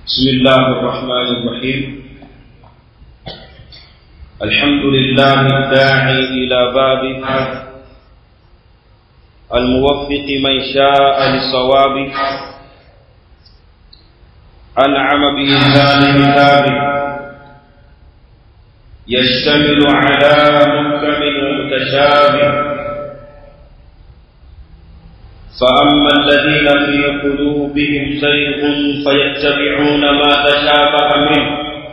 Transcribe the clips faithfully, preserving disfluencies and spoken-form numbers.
بسم الله الرحمن الرحيم. الحمد لله الداعي إلى بابه الموفق من شاء لصوابه أنعم بإنزال كتابه يشتمل على محكم متشابه. فأما الذين في قلوبهم زيغ فيتبعون ما تشابه منه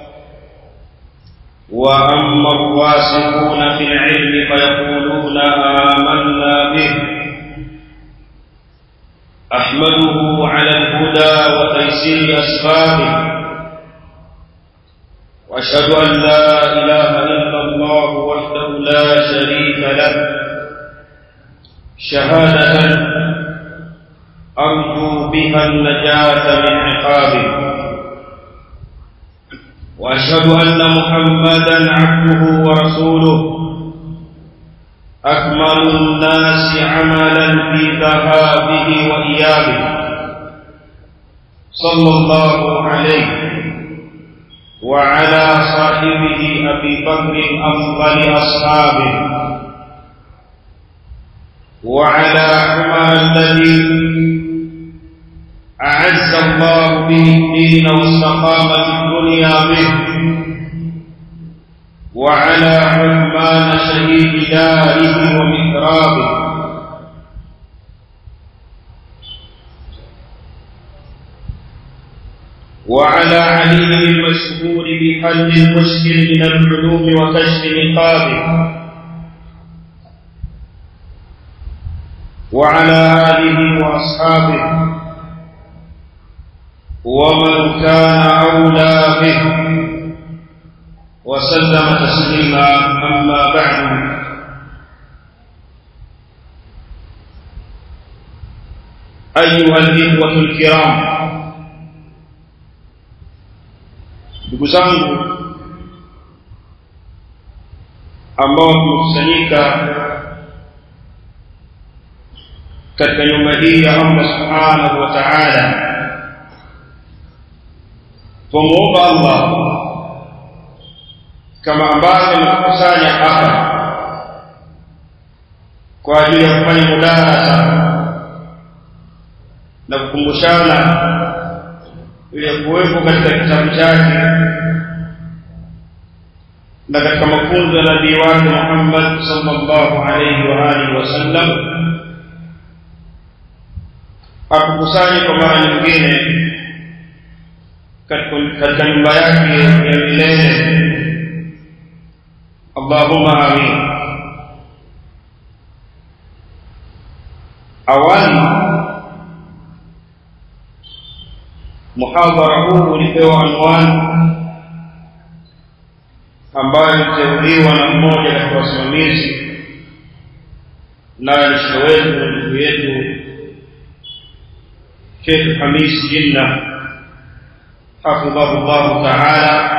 وأما الراسخون في العلم فيقولون آمنا به. أحمده على الهدى وتيسير أسبابه، وأشهد أن لا إله إلا الله وحده لا شريك له شهادة أرجو بها النجاة من عقابه، وأشهد أن محمدا عبده ورسوله أكمل الناس عملا في ذهابه وإيابه، صلى الله عليه وعلى صاحبه أبي بكر أفضل أصحابه، وعلى عمر الذي أعز الله به الدين واستقامت الدنيا به، وعلى عثمان شهيد داره ومحرابه، وعلى علي المشهور بحل المشكل من العلوم وكشف نقابه، وعلى آله وأصحابه ومن كان أولى به وسلم تسليما. أما بعد، أيها الإخوة الكرام، ndugu zangu ambao tumekusanyika katika nyumba hii ya Allah subhanahu wa ta'ala, tumuomba Allah kama ambavyo tumekusanya hapa kwa ajili ya kufanya mudarasa na kukumbushana ile kuwepo katika kitabu chake na katika mafunzo ya nabii wake Muhammad sallallahu alayhi wa alihi wasallam, akukusanye kwa mara nyingine katika nyumba yake ya milele. Allahumma amin. Awali muhadhara huu ulipewa anwani ambayo iliteuliwa na mmoja katika wasimamizi na lisho wetu ndugu yetu Sheikh Hamis Jinna hafidhahullah ta'ala.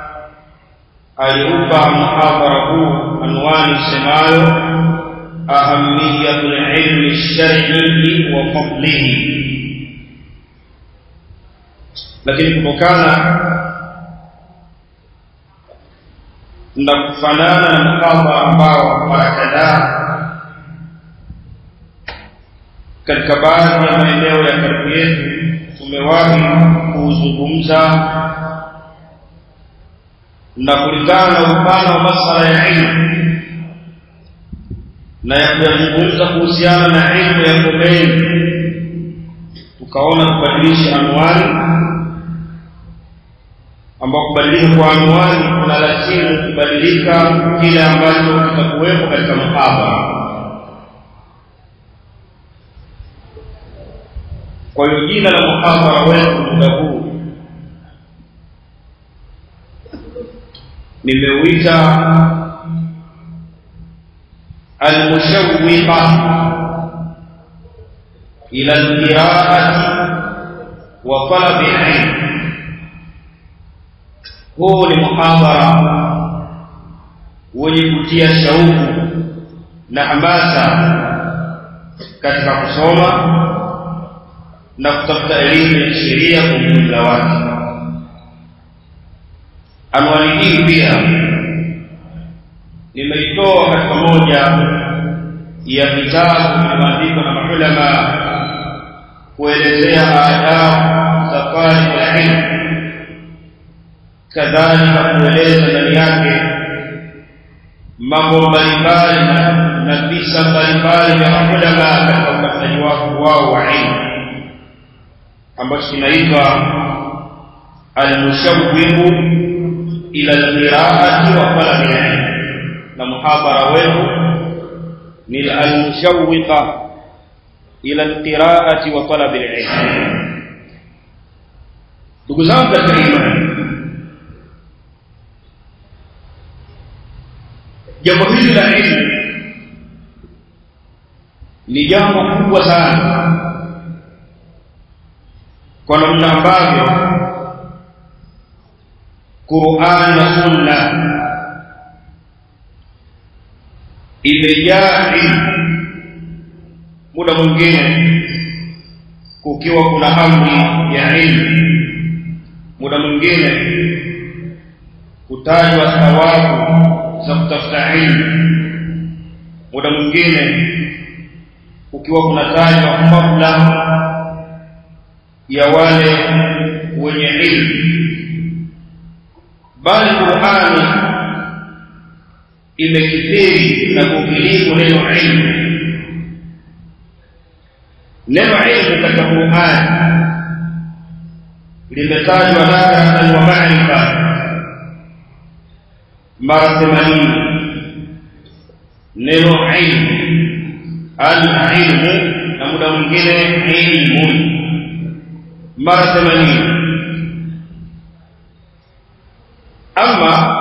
Aliupa muhadhara huu anwani semayo ahamiyatul ilmi ash-shar'i wa fadlihi, lakini kutokana na kufanana na muhadhara ambao mara kadhaa katika baadhi ya maeneo ya karibu yetu tumewahi kuzungumza na kulingana na upana wa masuala ya ilmu na ya kuzungumza kuhusiana na ilmu ya mengi, tukaona kubadilisha anwani, ambao kubadilika kwa anwani kuna lazima kubadilika kile ambacho kitakuwepo katika muhadhara. Kwa hiyo jina la muhadhara wetu muda huu nimeuita al-mushawwiqa ila al-qira'ati wa talabi al-ilm. Huu ni muhadhara wenye kutia shauku na hamasa katika kusoma na kutafuta elimu ya sheria kwa ujumla wake. anwani hii pia nimeitoa katika moja ya vitabu vilivyoandikwa na maulama kuelezea adabu za talib al-ilm, kadhalika kueleza ndani yake mambo mbalimbali na visa mbalimbali vya maulama katika utafutaji wao wa ilmu, ambacho kinaitwa al-mushawwiq ila al-qira'ati wa talab al-ilm, na muhadhara wetu ni al-mushawwiq ila al-qira'ati wa talab al-ilm. Ndugu zangu katika imani, jambo hili la ilmu ni jambo kubwa sana, kwa namna ambavyo Qur'an na Sunna imejaa muda mwingine kukiwa kuna amri ya ilmu, muda mwingine kutajwa thawabu za kutafuta ilmu, muda mwingine ukiwa kunatajwa fadhila ya wale wenye ilmu. Bali Qur'ani imekithiri na kukilifu neno ilmu. Neno ilmu katika Qur'ani limetajwa nadra wa ma'rifa mara themanini. Neno ilmu, al-ilmu, na muda mwingine ilmu, mara themanini. Ama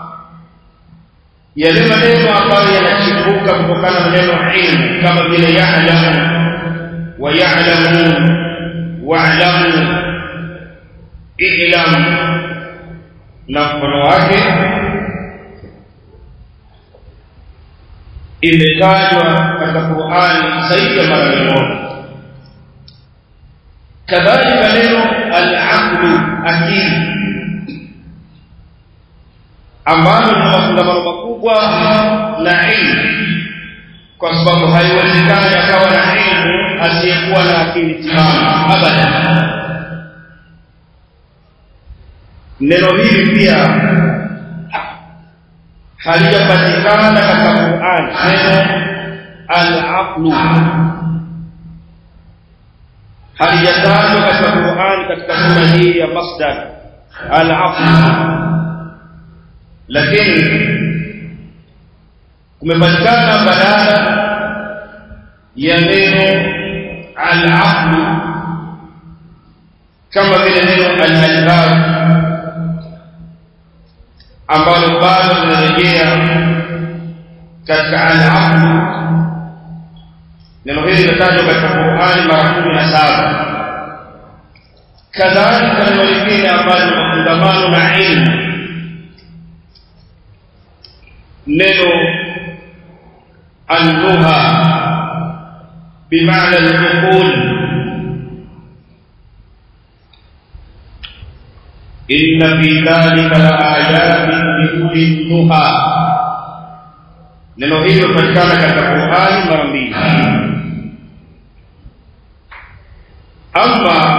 yale maneno ambayo yanachipuka kutokana na neno ilmu kama vile ya'lamu wa ya'lamun wa'lamu, i'lam na mfano wake, imetajwa katika Qur'ani zaidi ya mara moja. Kadhalika neno al-aqlu, akili, ambalo ni mafungamano makubwa na ilmu, kwa sababu haiwezekani akawa na ilmu asiyekuwa na akili timamu abada. Neno hili pia halijapatikana katika Qur'an, neno al-aqlu halijatajwa katika Qur'an katika sura hii ya masdar al-aqlu, lakini kumepatikana badala ya neno al-aqlu kama vile neno al-albab, ambalo bado linarejea katika al-aqlu. Neno hili linatajwa katika Qur'ani mara kumi na saba. Kadhalika neno lingine ambalo ni mafungamano na ilmu, neno an-nuha bimaana al-uqul. Inna fi dhalika la ayatin liuli nuha. Neno hilo linapatikana katika Qur'ani mara mbili. Ama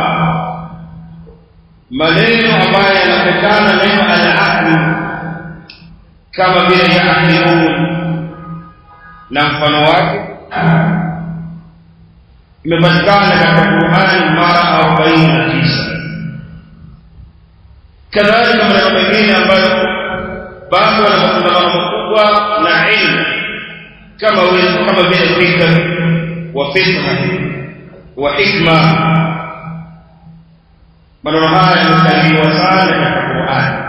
maneno ambayo yanapokana neno al-aqlu kama vile ya'lamun na mfano wake, imepatikana katika Qur'ani mara arobaini na tisa. Kadhalika maneno mengine ambayo bado yana mafungamano makubwa na ilmu kama vile kama vile fikra wa fiqh wa hikma, maneno haya yametajwa sana katika Qur'ani.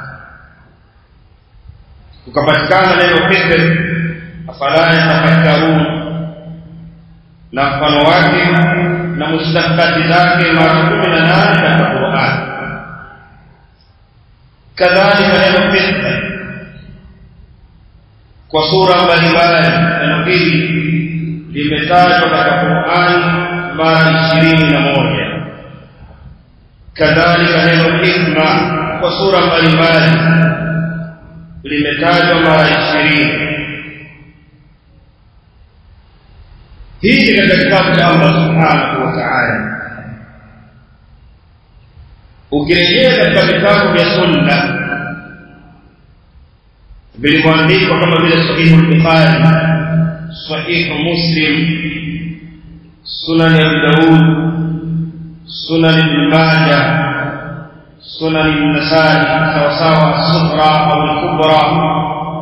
Kukapatikana neno fikr, afala yatafakkarun na mfano wake na mustakati zake mara kumi na nane katika Qur'ani. Kadhalika neno fitna kwa sura mbalimbali, neno hili limetajwa katika Qur'ani mara ishirini na moja. Kadhalika neno hikma kwa sura mbalimbali limetajwa mara ishirini. Hii ni katika kitabu cha Allah subhanahu wa ta'ala. Ukirejea katika vitabu vya sunna vilivyoandikwa kama vile Sahih al-Bukhari, Sahih Muslim, Sunan Abi Daud, Sunan Ibn Majah, Sunan An-Nasa'i, sawa sawa as-Sughra au al-Kubra,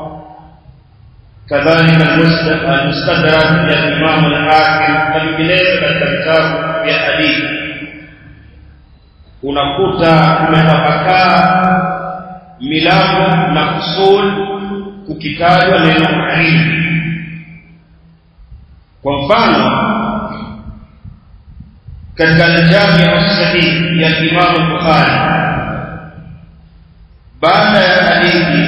kadhalika al-Mustadrak ya Imam al-Hakim na vinginevyo katika vitabu vya hadithi, unakuta umetapakaa milango na usul kukitajwa neno ilmu. Kwa mfano katika al-Jami' as-Sahih ya Imam al-Bukhari, baada ya hadithi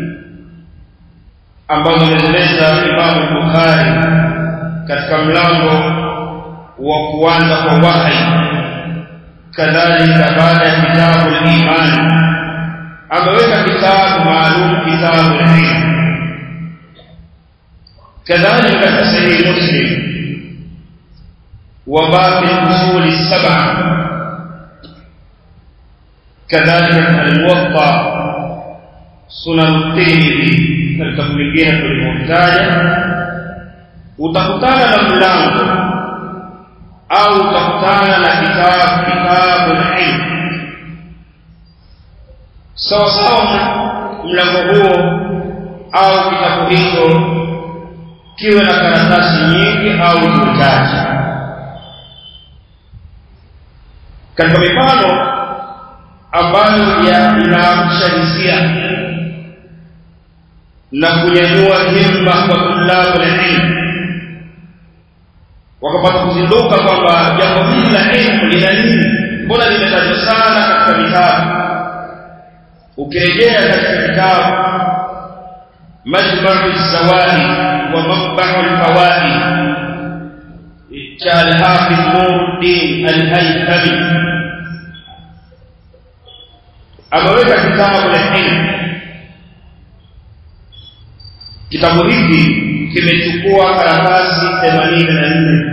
ambazo ameeleza Imam al-Bukhari katika mlango wa kuanza kwa wahi, kadhalika baada ya kitabu al-Iman ameweka kitabu maalum, kitabu al-Ilm. Kadhalika katika Sahih Muslim wa baqi al-usul as-sab'a, kadhalika al-Muwatta, Sunan at-Tirmidhi na vitabu vingine tulivyotaja, utakutana na mlango au utakutana na kitabu kitabu al-Ilm. Sawa sawa mlango huo au kitabu hicho kiwe na karatasi nyingi au chache. Katika mifano ambayo inaamsha hisia na kunyanyua himma kwa tulabu al-ilm, wakapata kuzinduka kwamba jambo hili la ilmu lina nini, mbona limetajwa sana katika vitabu. Ukirejea katika kitabu Majma'u az-Zawaid wa Mab'u al-Fawaid cha al-Hafiz Nuruddin al-Haythami, ameweka kitabu al-ilm. Kitabu hiki kimechukua karatasi themanini na nne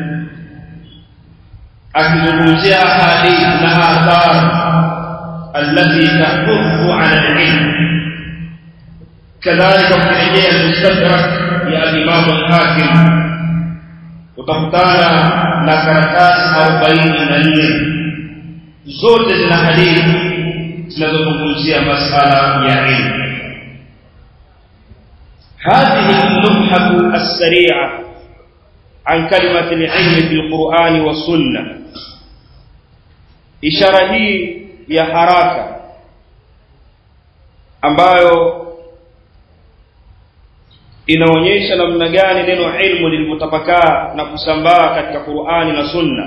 akizungumzia hadithi na athar التي تحث على العلم. كذلك ukirejea al-Mustadrak ya Imam al-Hakim utakutana na karatasi arobaini na nne, zote zina hadithi zinazozungumzia masala ya ilmu. هذه اللمحة السريعة عن كلمة العلم في القرآن والسنة، ishara hii ya haraka ambayo inaonyesha namna gani neno ilmu lilivyotapakaa na kusambaa katika Qur'ani na Sunna,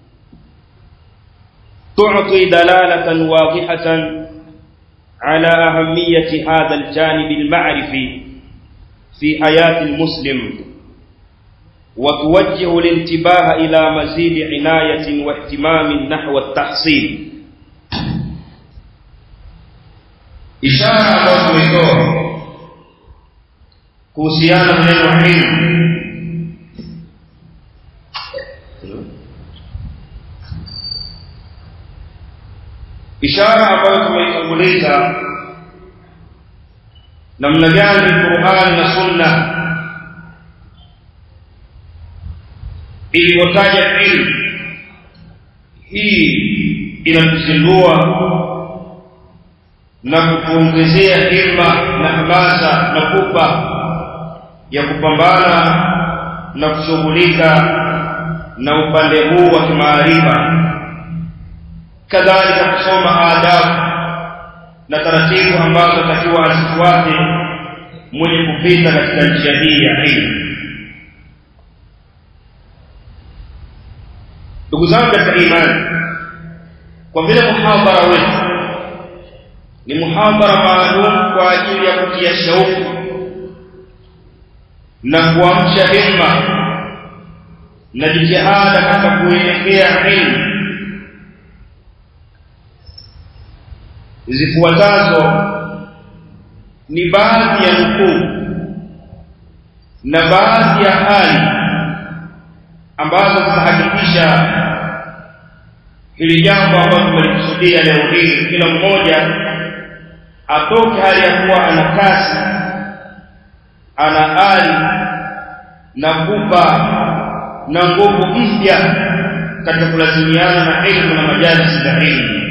tu'ti dalalatan wadihatan ala ahamiyati hadha aljanib alma'rifi fi hayati almuslim, wa tuwajjihu alintibaha ila mazid inayatin wa ihtimamin nahwa at-tahsil. Ishara ambayo tumetoa kuhusiana na neno ilmu, ishara ambayo tumeitanguliza namna gani Qur'an na Sunna ilivyotaja ilmu. Hii inatuzindua na kutuongezea himma na hamasa na pupa ya kupambana na kushughulika na upande huu wa kimaarifa, kadhalika kusoma adabu na taratibu ambazo takiwa asifuate mwenye kupita katika njia hii ya ilmu. Ndugu zangu katika imani, kwa vile muhadhara wetu ni muhadhara maalum kwa ajili ya kutia shauku na kuamsha himma na jitihada katika kuelekea ilmu, zifuatazo ni baadhi ya nukuu na baadhi ya hali ambazo zinahakikisha hili jambo ambalo tumelikusudia leo hii. Kila mmoja atoke hali ya kuwa ana kasi, ana ari na kupa na nguvu mpya katika kulazimiana na elimu na majalisi za elimu.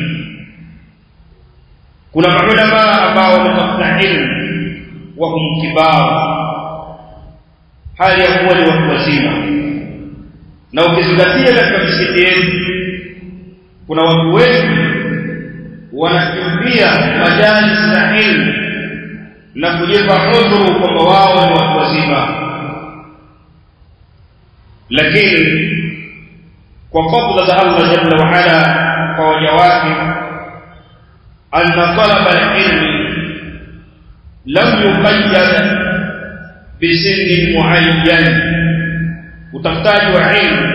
Kuna maulama ambao wametafuta elimu wa kumkibao hali ya kuwa ni watu wazima, na ukizingatia katika misikiti yetu kuna watu wengi wanakimbia majalisi za elimu na kujipa udhuru kwamba wao ni watu wazima, lakini kwa fadhila za Allah jalla wa ala kwa waja wake, anna talaba al-ilmi lam yuqayyad bisinni muayyan. Utafutaji wa ilmu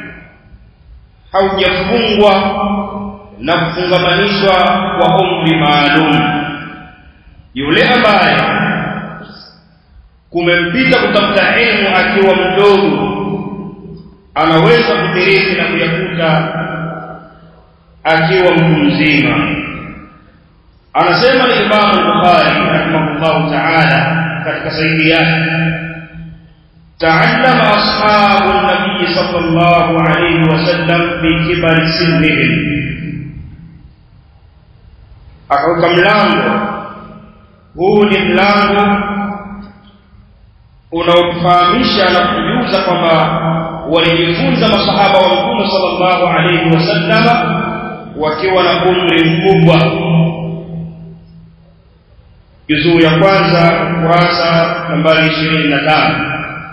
haujafungwa na kufungamanishwa kwa umri maalum. Yule ambaye kumempita kutafuta ilmu akiwa mdogo anaweza kudiriki na kuyakuta akiwa mtu mzima. Anasema Imam al-Bukhari rahimahullah ta'ala katika sahihi yake, ta'allama ashabu an-nabiy sallallahu alayhi wasallam fi kibari sinnihim. Akaweka mlango huu, ni mlango unaotufahamisha na kujuza kwamba walijifunza masahaba wa Mtume sallallahu alayhi wasallam wakiwa na umri mkubwa. Juzuu ya kwanza kurasa nambari ishirini na tano.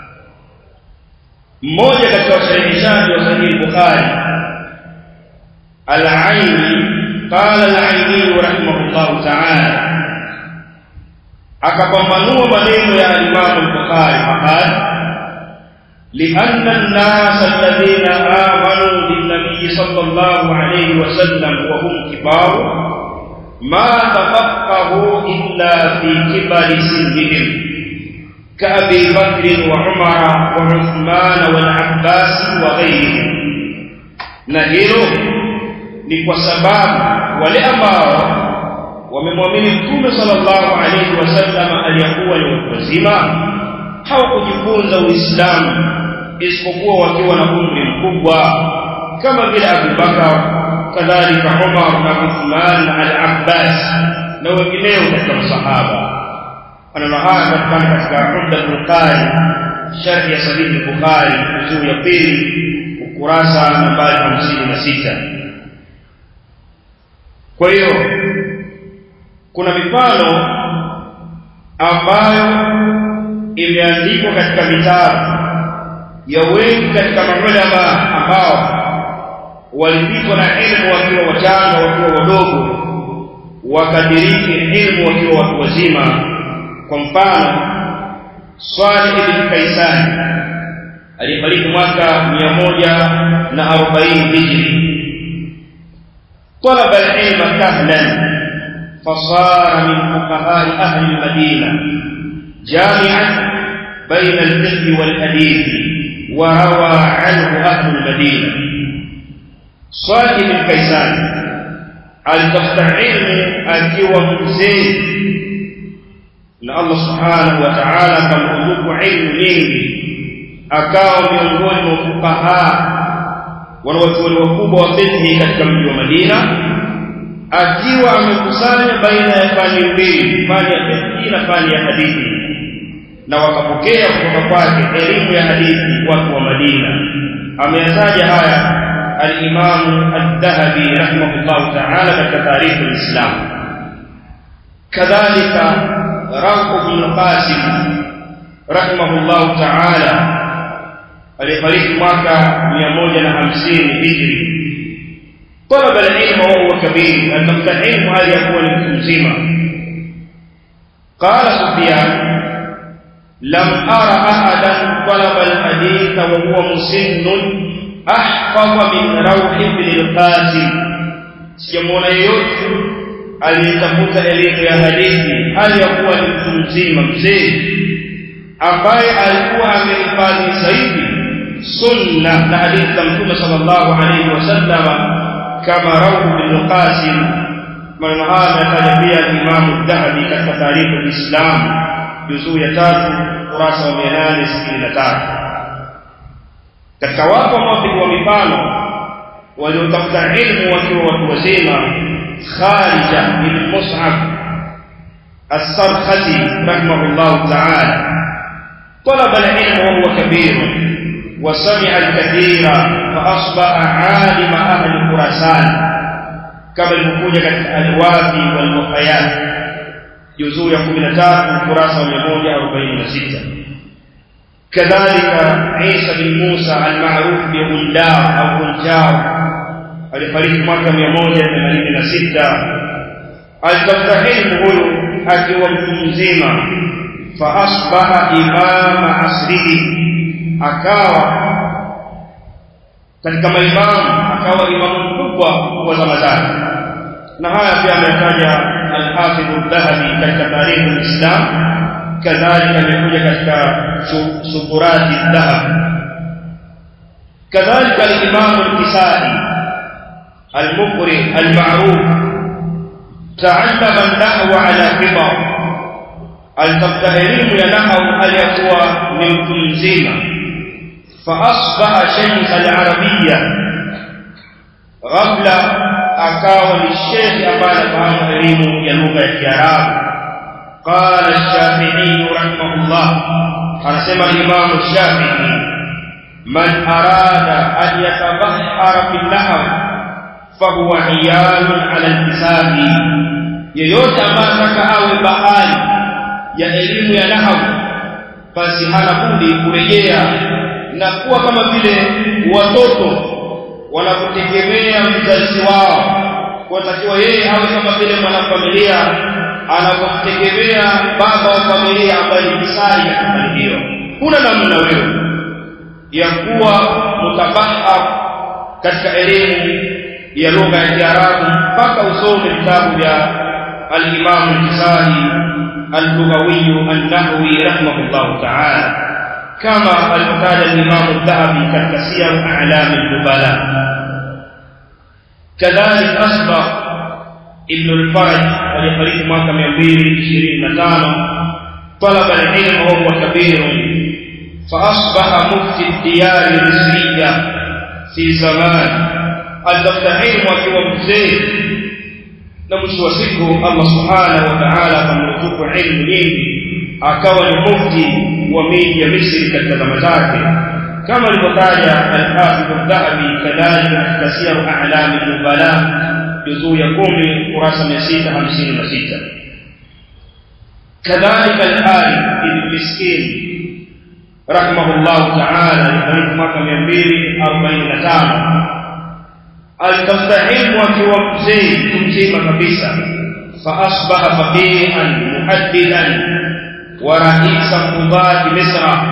Mmoja katika wasahihishaji wa Sahih Bukhari, Al-Aini, qala Al-Aini rahimahullah ta'ala, akapambanua maneno ya Imam al-Bukhari hapa, لأن الناس الذين آمنوا بالنبي صلى الله عليه وسلم وهم كبار ما تفقهوا إلا في كبر سنهم كأبي بكر وعمر وعثمان والعباس وغيرهم. نهيرو ni kwa sababu wale ambao wamemwamini Mtume sallallahu alayhi wasallam aliyakuwa ni watu wazima hawakujifunza Uislamu isipokuwa wakiwa na umri mkubwa, kama vile Abu Bakar, kadhalika Umar na Uthman na Al-Abbas na wengineo katika masahaba. Maneno haya yanapatikana katika Umdatul Qari, sharh ya Sahih Bukhari, juzuu ya pili, ukurasa nambari hamsini na sita. Kwa hiyo kuna mifano ambayo imeandikwa katika vitabu ya wengi katika maulama ambao walipitwa na elimu wakiwa wachanga, wakiwa wadogo, wakadiriki elimu wakiwa watu wazima. Kwa mfano, Salih ibn Kaysan alifariki mwaka mia moja na arobaini hijri. طلب العلم كهلا فصار من فقهاء أهل المدينة جامعا بين الفقه والحديث وروى عنه أهل المدينة. صالح بن كيسان alitafuta ilmu akiwa mzee, na Allah subhanahu wa ta'ala akamruzuku ilmu nyingi, akawa miongoni mwa fuqaha wanawachuoni wakubwa wa fiqh katika mji wa Madina, akiwa amekusanya baina ya fani mbili, fani ya fiqh na fani ya hadithi, na wakapokea kutoka kwake elimu ya hadithi watu wa Madina. Ameyataja haya al-Imam al-Dhahabi rahimahullah ta'ala katika Tarikh al-Islam. Kadhalika Rawh ibn al-Qasim rahimahullah ta'ala alifariki mwaka mia moja na hamsini hijri. Talaba al-ilm wa huwa kabir, anatafuta ilmu hali ya kuwa ni mtu mzima. Qala Sufyan, lam ara ahadan talaba al-hadith wa huwa musinnun ahfadha min Rawh ibn al-Qasim. Sijamuona yeyote aliyetafuta elimu ya hadithi hali ya kuwa ni mtu mzima mzee ambaye alikuwa amehifadhi zaidi sunna na hadithi za Mtume sallallahu alayhi wasallam kama Rawh bin Qasim. Maneno haya yataja pia Imam Dhahabi katika Tarikh al-Islam juzuu ya tatu kurasa wa mia nane sitini na tatu. Katika watu wanaopigwa mifano waliotafuta ilmu wakiwa watu wazima, Kharija bin Mus'ab as-Sarkhasi rahimahullah ta'ala طلب العلم وهو كبير وسمع الكثير فأصبح عالم أهل خراسان كما المكوجة الألوافي والمحيات جزء يكون من تاب خراسة ومئة وأربعين وستة. كذلك عيسى بن موسى المعروف بغندار أو غنجار alifariki mwaka mia moja themanini na sita. Alitafuta ilmu akiwa mtu mzima, fa asbaha imama asrihi, akawa katika maimamu, akawa imamu mkubwa wa zama zake. Na haya pia ametaja al-Hafidh al-Dhahabi katika Tarikh al-Islam, kadhalika amekuja katika Suburati al-Dhahab. Kadhalika al-Imam al-Kisai المقرئ المعروف تعلم النحو على كبر. التفهيم ينحو اليقوى من تنزيما فأصبح شيخ العربية قبل أكاو للشيخ أبانا فهم علم يلغة الكرام. قال الشافعي رحمه الله حسم الإمام الشافعي من أراد أن يتبحر في النحو فهو عيال على الحساب. yeyote ambaye anataka awe bahari ya elimu ya nahwu basi hana budi kurejea na kuwa kama vile watoto wanapotegemea mzazi wao. Watakiwa yeye awe kama vile mwanafamilia anapotegemea baba wa familia ambaye ni kisai ya familia. Kuna namna wewe ya kuwa mutabahar katika elimu ya lugha ya Kiarabu mpaka usome vitabu vya al-Imam al-Kisai al-Lughawi an-Nahwi rahimahullah ta'ala, kama alivyotaja al-Imam al-Dhahabi katika Siyar A'lam al-Nubala. Kadhalika Asbagh ibn al-Faraj alifariki mwaka mia mbili ishirini na tano. talaba al-ilm wa huwa kabir fa asbaha mufti ad-diyar al-misriya fi zaman. Alitafuta ilmu akiwa mzee na mwisho wa siku Allah subhanahu wa ta'ala akamruzuku ilmu nyingi, akawa ni mufti wa miji ya Misri katika zama zake, kama alivyotaja al-Hafidh al-Dhahabi kadhalika katika Siyar A'lam al-Nubala juzuu ya kumi kurasa mia sita hamsini na sita. Kadhalika al-Ali ibn Miskin rahimahullah ta'ala alifariki mwaka mia mbili arobaini na tano. alitafuta ilmu akiwa mzee mzima kabisa, fa asbaha faqihan muhaddithan wa raisa qudati Misra,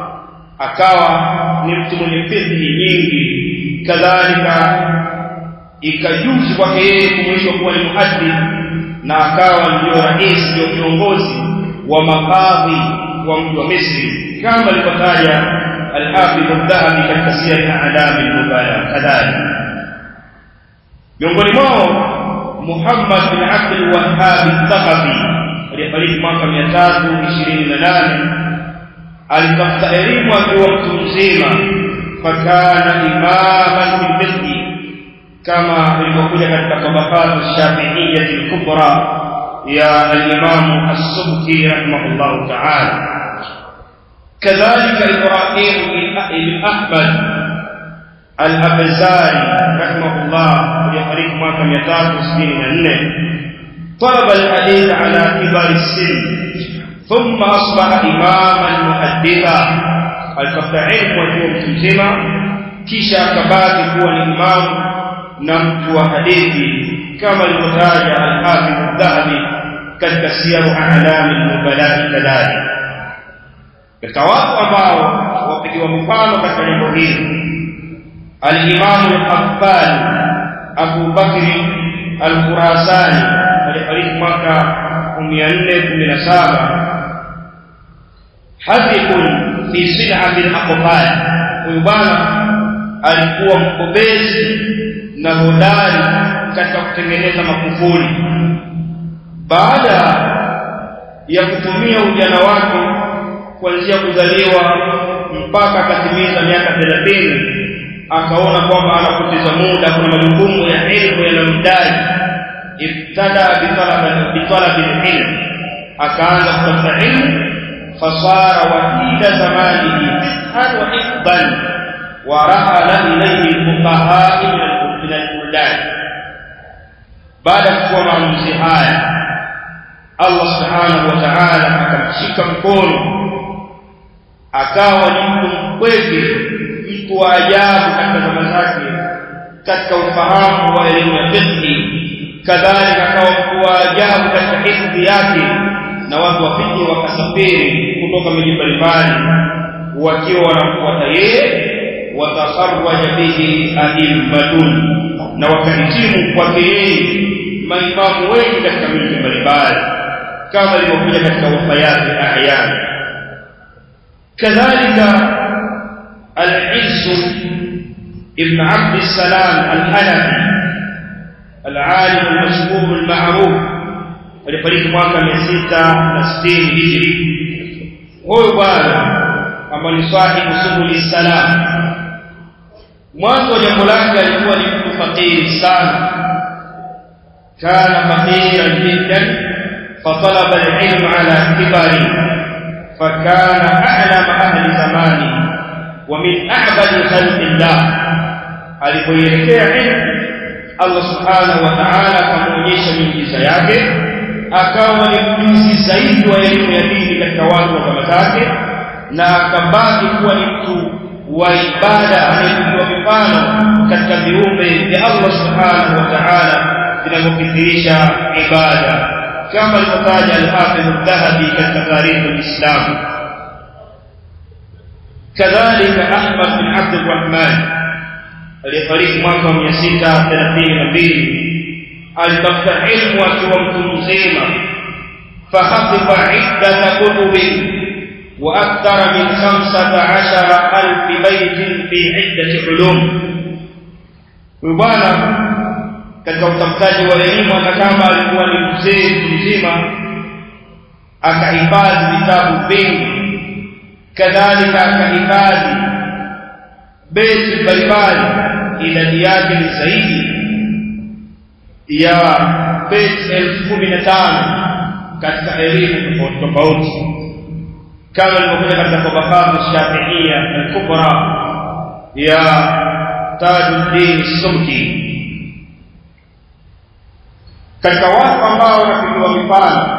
akawa ni mtu mwenye fiqhi nyingi. Kadhalika ikajuzu kwake yeye kumwishwa kuwa ni muhaddith, na akawa ndio rais, ndio kiongozi wa makadhi wa mji wa Misri, kama alivyotaja al-Hafidh al-Dhahabi katika Siyar A'lam al-Nubala. Kadhalika miongoni mwao Muhammad bin Abdul Wahhab al-Thaqafi aliyefariki mwaka mia tatu ishirini na nane. alitafuta elimu akiwa mtu mzima, fakana imaman bil fiqh, kama ilivyokuja katika tabaqat ash-Shafi'iyyah al-Kubra ya al-Imam as-Subki rahimahullah ta'ala. Kadhalika Ibrahim ibn Ahmad al-Abzari rahimahullah aliyefariki mwaka mia tatu sitini na nne. طلب الحديث على كبار السن ثم أصبح إماما محدثا. alitafuta ilmu akiwa mtu mzima, kisha akabaki kuwa ni imam na mtu wa hadithi, kama alivyotaja al-Hafidh al-Dhahabi katika Siyar A'lam al-Nubala. Kadhalika katika watu ambao wapigiwa mfano katika jambo hili al-Imam al-Qaffal Abu Bakr al-Khurasani alifariki mwaka mia nne kumi na saba. Hadithun fi sil'atil aqfal, huyu bwana alikuwa mbobezi na hodari katika kutengeneza makufuri. Baada ya kutumia ujana wake kuanzia kuzaliwa mpaka akatimiza miaka thelathini, akaona kwamba anapoteza muda, kuna majukumu ya elimu yanamdai. Ibtada bi talabi al-ilm, akaanza kutafuta ilmu. Fasara wahida zamanihi fiqhan wa hifdhan wa rahala ilayhi al-fuqaha min al-buldan. Baada ya kuwa maamuzi haya, Allah subhanahu wa ta'ala akamshika mkono, akawa ni mtu mkweli, mtu wa ajabu katika zama zake, katika ufahamu wa elimu ya fiqh. Kadhalika akawa mtu wa ajabu katika hifdhi yake, na watu wa fiqh wakasafiri kutoka miji mbalimbali wakiwa wanamfuata yeye. Watakharwaja bihi a'immatun, na wakahitimu kwake yeye maimamu wengi katika miji mbalimbali, kama ilivyokuja katika wafayati ahyani. Kadhalika al-Izz ibn Abd as-Salam al-Hanafi, al-alim al-mashhur al-ma'ruf, alifariki mwaka mia sita na sitini hijri. Huyu bwana ambaye ni sahibu subul salam, mwanzo wa jambo lake alikuwa ni mtu fakiri sana. Kana faqiran jiddan, fatalaba al-ilm ala kibari, fakana a'lama ahli zamani wa min a'badi khalqillah. Alipoelekea ilmu, Allah subhanahu wa ta'ala akamuonyesha miujiza yake, akawa ni mjuzi zaidi wa elimu ya dini katika watu wa zama zake, na akabaki kuwa ni mtu wa ibada anayejua mifano katika viumbe vya Allah subhanahu wa ta'ala vinavyokithirisha ibada, kama alivyotaja al-Hafidh al-Dhahabi katika Tarikh al-Islam. Kadhalika Ahmad bin Abd al-Rahman aliyefariki mwaka mia sita thelathini na mbili, alitafuta ilmu akiwa mtu mzima. Fahafidha iddata kutubi wa akthara min khamsata ashara alf baytin fi iddati ulum. Huyu bwana katika utafutaji wa elimu, hata kama alikuwa ni mzee mzima, akahifadhi vitabu vingi. Kadhalika akahifadhi beti mbalimbali, idadi yake ni zaidi ya beti elfu kumi na tano katika elimu tofauti tofauti, kama ilivyokuja katika tabaqat ash-Shafi'iyya al-Kubra ya Tajuddin as-Subki. Katika watu ambao wanapigiwa mifano,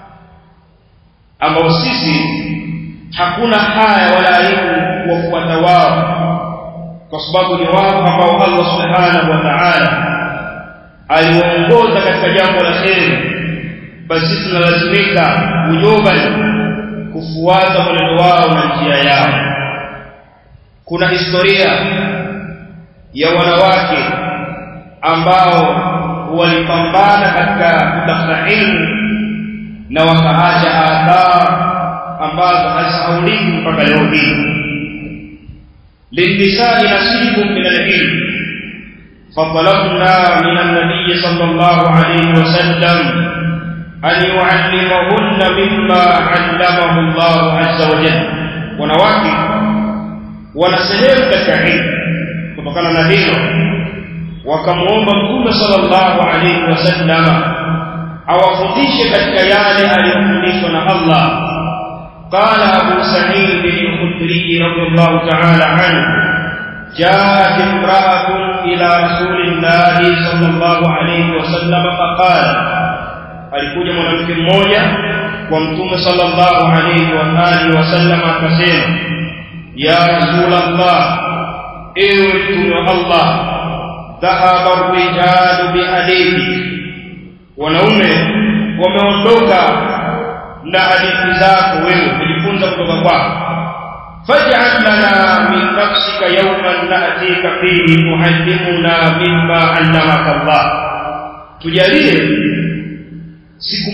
ambao sisi hakuna haya wala aibu kuwafuata wao, kwa sababu ni watu ambao Allah subhanahu wa ta'ala aliwaongoza katika jambo la kheri, basi tunalazimika ujuban kufuata mwenendo wao na njia yao. Kuna historia ya wanawake ambao walipambana katika kutafuta ilmu na wakaacha athar ambazo hazisahauliki mpaka leo hii. Linisai nasibun min al-ilm, fatalabna min an-nabiy sallallahu alayhi wa sallam an yu'allimahunna mimma 'allamahu Allah azza wa jalla. Wanawake wana sehemu katika ilmu. Kutokana na hilo wakamuomba Mtume sallallahu alayhi wasallam awafundishe katika yale aliyofundishwa na Allah. Qala Abu Sa'id al-Khudri radhiyallahu ta'ala anhu, ja'at imra'atun ila rasulillahi sallallahu alayhi wasallam faqala, alikuja mwanamke mmoja kwa Mtume sallallahu alayhi wa alihi wasallam akasema, ya Rasulullah, ewe Mtume wa Allah, dhahaba ar-rijalu bihadithik, wanaume wameondoka na hadithi zako wewe kujifunza kutoka kwako. Faj'al lana min nafsika yawman na'tika fihi tu'allimuna mimma 'allamaka Allah, tujalie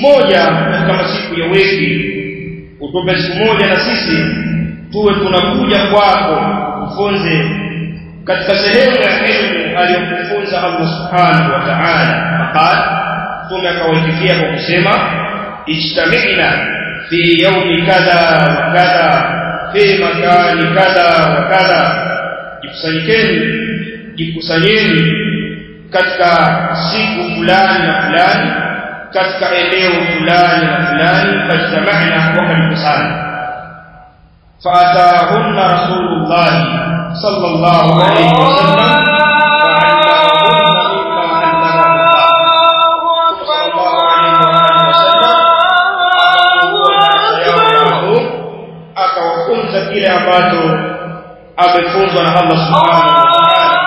moja katika masiku ya wiki, utupe siku moja na sisi tuwe tunakuja kwako tufunze katika sehemu ya elimu aliyokufunza Allah subhanahu wa ta'ala. Faqad tume akawaitikia kwa kusema ijtami'na fi yawmi kadha wa kadha fi makani kadha wa kadha, jikusanyeni jikusanyeni katika siku fulani na fulani katika eneo fulani na fulani, fajtama'na wa kankusana. فأتاهن رسول الله صلى الله عليه وسلم kile ambacho amefunzwa na Allah subhanahu wa ta'ala.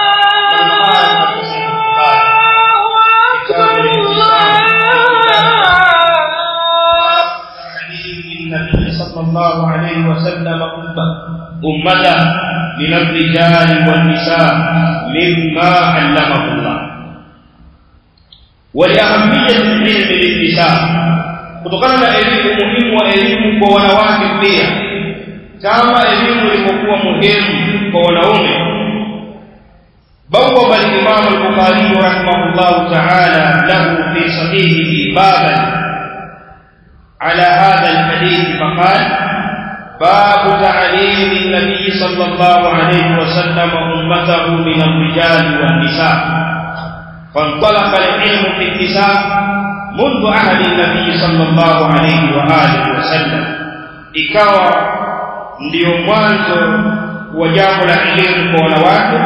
sallallahu alayhi wasallam ummata min ar-rijal wan-nisa mimma 'allamahu Allah wa li ahammiyati al-ilm lin-nisa, kutokana na elimu, muhimu wa elimu kwa wanawake pia kama elimu ilivyokuwa muhimu kwa wanaume. bawwaba al-imam al-Bukhari rahimahullah ta'ala lahu fi sahihihi baban ala hadha al-hadith faqala bab ta'lim an-nabiy sallallahu alayhi wa sallam ummatahu min ar-rijal wan-nisa. فانطلق العلم في النساء منذ عهد النبي صلى الله عليه وآله وسلم, ikawa ndio mwanzo wa jambo la elimu kwa wanawake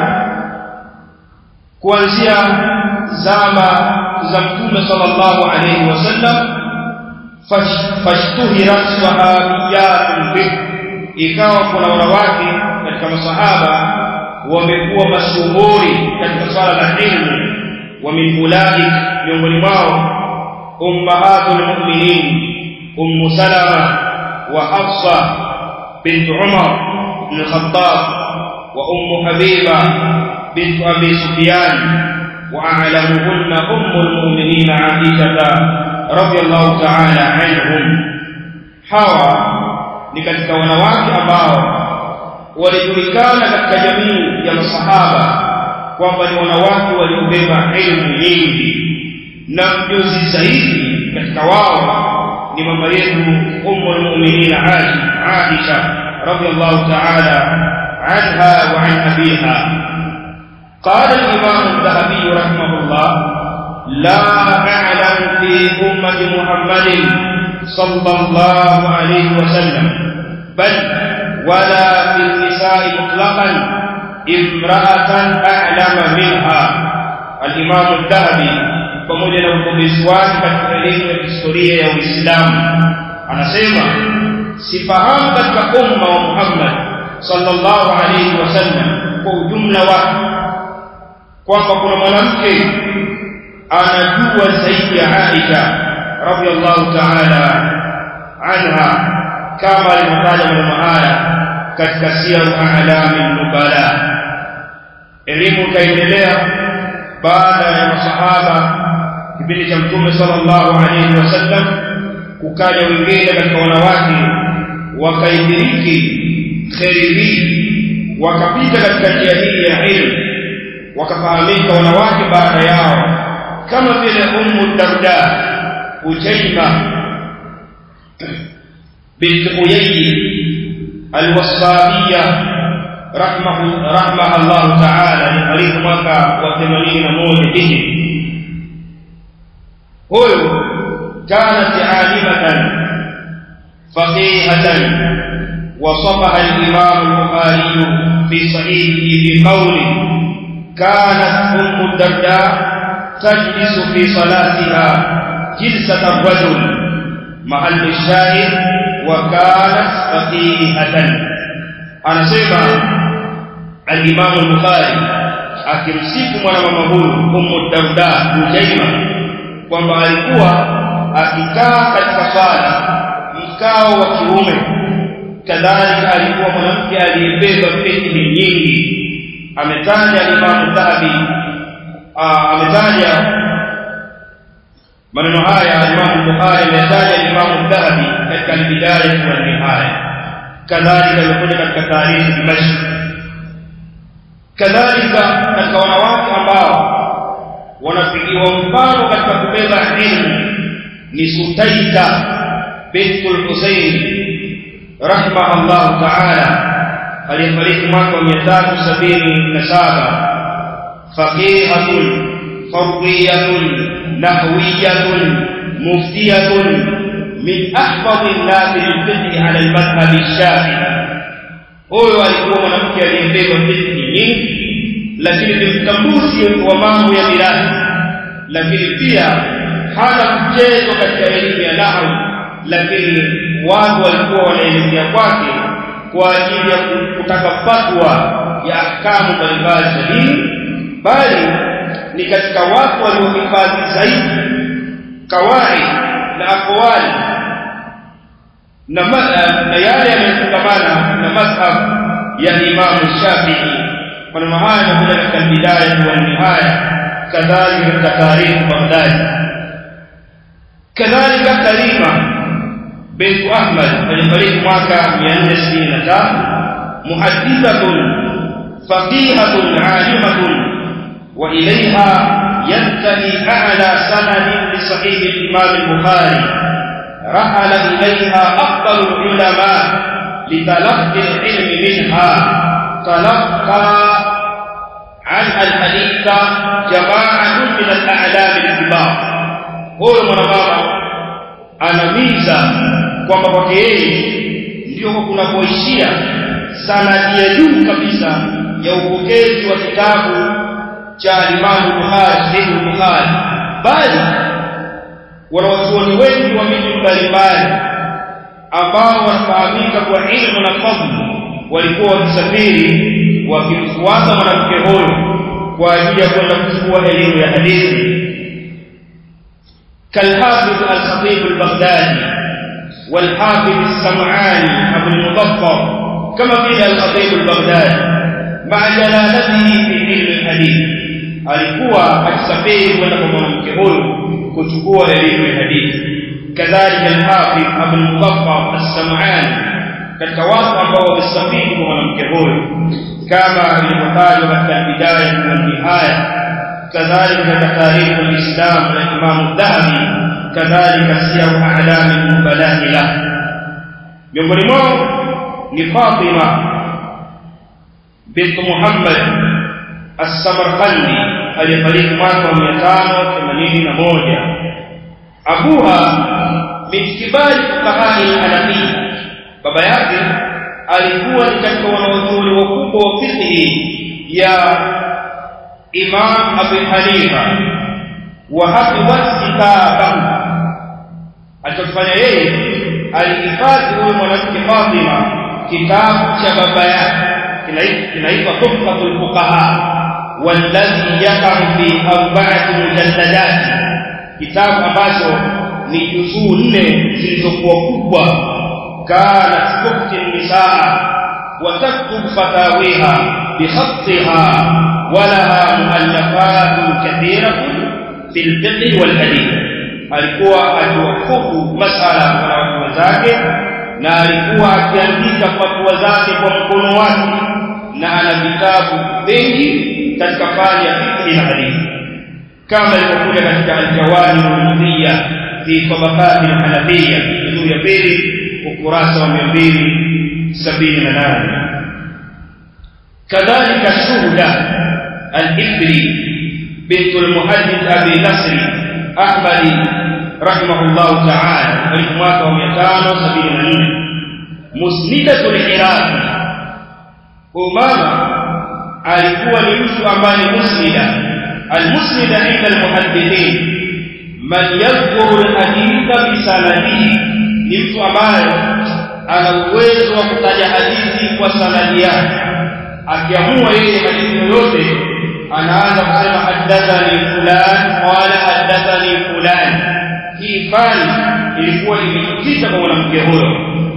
kuanzia zama za Mtume sallallahu alayhi wasallam. fashtuhirat sahabiyatun bih, ikawa kuna wanawake katika masahaba wamekuwa mashuhuri katika swala la elimu. wa min ulaik, miongoni mwao ummahatul mu'minin ummu Salama wa Hafsa bint Umar ibn Khattab wa ummu Habiba bint Abi Sufyan wa a'lamuhunna ummul mu'minin Aisha radhiyallahu ta'ala anhum. Hawa ni katika wanawake ambao walijulikana katika jamii ya masahaba kwamba ni wanawake waliobeba elimu nyingi, na mjuzi zaidi katika wao ni mama yetu ummul mu'minin Aisha radhiyallahu ta'ala anha wa an abiha. qala al-imam al-Dhahabi rahimahullah la a'lamu fi ummati Muhammadin sallallahu alayhi wa sallam bal wala fi an-nisa'i mutlaqan imra'atan a'lama minha. Al-Imam al-Dhahabi pamoja na ukomezi wake katika elimu ya historia ya Uislamu anasema sifahamu katika umma wa Muhammad sallallahu alayhi wasallam kwa ujumla wake kwamba kuna mwanamke anajua zaidi ya Aisha radhiyallahu ta'ala anha, kama alivyotaja maneno haya katika Siyaru A'lamin Nubala. Elimu ikaendelea baada ya masahaba kipindi cha Mtume sallallahu alayhi wasallam, kukaja wengine katika wanawake wakaidiriki kheri hii, wakapita katika njia hii ya ilmu, wakafahamika wanawake baada yao kama vile Ummu Darda, Ujayma bint Huyayy al-Wasabiyya rahmahu rahmaha Allah ta'ala, ni karibu mwaka wa themanini na moja hiji. Huyo kanat alimatan faqihatan, wasafaha al-Imam al-Bukhari fi sahihihi biqawli kanat Ummu Darda tajlisu fi salatiha jilsat ar-rajul mahall ash-shahid wa kanat faqihatan. Anasema al-Imam al-Bukhari akimsifu mwanamama huyu Ummu Darda Ujayma kwamba alikuwa akikaa katika swala mkao wa kiume, kadhalika alikuwa mwanamke aliyebeba fiqh nyingi. Ametaja Imam Dhahabi, ametaja maneno haya Imam Bukhari ametaja Imam Dhahabi katika al-Bidaya wa Nihaya, kadhalika yuko katika Tarikh Dimashq, kadhalika katika wanawake ambao wanapigiwa mfano katika kubeba ilmu ni Sutaika bintul Husayn rahimahullah ta'ala, aliyefariki mwaka wa mia tatu sabini na saba, faqihatun fardiyatun nahwiyatun muftiyatun min ahfadhi an-nas lil-fiqh ala al-madhhab ash-shafi'i. Huyo alikuwa mwanamke aliyebeba fiqh nyingi, lakini ni mtambuzi wa mambo ya mirathi, lakini pia hana mchezo katika elimu ya nahwu, lakini watu walikuwa wanaelekea kwake kwa ajili ya kutaka fatwa ya ahkamu mbalimbali za dini, bali ni katika watu waliohifadhi zaidi kawaid na aqwali na na yale yanayofungamana na madhhab ya Imam Shafi'i. Maneno haya yanakuja katika Bidaya wa Nihaya, kadhalika katika Tarikh Baghdadi. Kadhalika Karima bint Ahmad alifariki mwaka mia nne sitini na tatu, muhaddithatun faqihatun alimatun, wa ilayha yantahi a'la sanad li sahih al-Imam al-Bukhari. rahala ilayha afdalu al-ulama litalaqqi al-ilm minha. تلقى عن الحديث جماعة من الأعلام الكبار. هو mwanamama anamiza kwamba kwake yeye ndio kuna kuishia sanadi ya juu kabisa ya upokezi wa kitabu cha Imam Bukhari, Sahih Bukhari, bali wanawachuoni wengi wa miji mbalimbali ambao wanafahamika kwa ilmu na fadhila walikuwa wakisafiri wakimfuata mwanamke huyo kwa ajili ya kwenda kuchukua elimu ya hadithi. كالحافظ الخطيب البغدادي والحافظ السمعاني أبو المظفر كما قيل الخطيب البغدادي مع جلالته في علم الحديث. alikuwa akisafiri kwenda kwa mwanamke huyo kuchukua elimu ya hadithi. kadhalika al-Hafidh Abu al-Muzaffar as-Sam'ani katika watu ambao wamesafiri kwa mwanamke huyo kama ilivyotajwa katika Bidaya na Nihaya, kadhalika katika Tarikh al-Islam na Imam Dhahabi, kadhalika Siyar A'lam al-Nubala ila. Miongoni mwao ni Fatima bint Muhammad as-Samarqandi aliyefariki mwaka wa mia tano themanini na moja. Abuha min kibari fuqaha al-Hanafi, baba yake alikuwa ni katika wanawachuoni wakubwa wa fiqh ya Imam Abu Hanifa wa hafidhat kitabahu. Alichofanya yeye, alihifadhi huyo mwanamke Fatima kitabu cha baba yake kinaitwa Tuhfatul Fuqaha walladhi yaqa'u fi arba'ati mujalladat, kitabu ambacho ni juzuu nne zilizokuwa kubwa. كانت تفتي النساء وتكتب فتاويها بخطها، ولها مؤلفات كثيرة في الفقه والحديث. alikuwa akiwafuku masala kwa watu wake na alikuwa akiandika fatwa zake kwa mkono wake, na ana vitabu vingi katika fani ya fiqh na hadithi, kama ilivyokuja katika al-Jawahir al-Mudhiyya fi tabaqat al-Hanafiyya juzuu ya pili ukurasa wa mia mbili sabini na nane. kadhalika Shuhda al-Ibri bint al-Muhaddith Abi Nasr Ahmadi rahimahullah ta'ala katika mwaka wa mia tano sabini na nne. Musnidatul Iraq, umama alikuwa ni mtu ambaye musnida. Al-musnida inda al-muhaddithin man yadhkuru al-haditha bi sanadihi, ni mtu ambaye ana uwezo wa kutaja hadithi kwa sanadi yake. Akiamua yeye hadithi yoyote anaanza kusema hadathani fulan wala hadathani fulan. Hii fani ilikuwa imejikita kwa mwanamke huyo.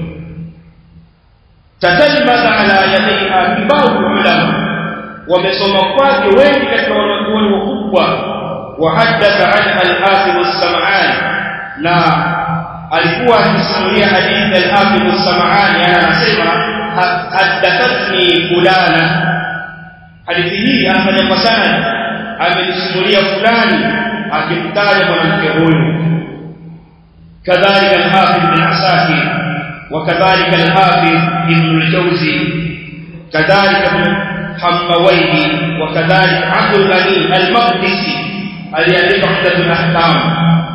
Tatalmadha ala yadiha kibaru ulama, wamesoma kwake wengi katika wanazuoni wakubwa وحدث عنها الحافظ السمعاني na alikuwa akisimulia hadithi al-Hafidh as-Sam'ani anasema haddathatni fulana. Hadithi hii anafanya kwa sanad, amenisimulia fulani akimtaja mwanamke huyo. Kadhalika al-Hafidh bin Asakir wa kadhalika al-Hafidh ibn al-Jawzi kadhalika ibn Hammawayhi wa kadhalika Abdul Ghani al-Maqdisi aliandika Umdatul Ahkam,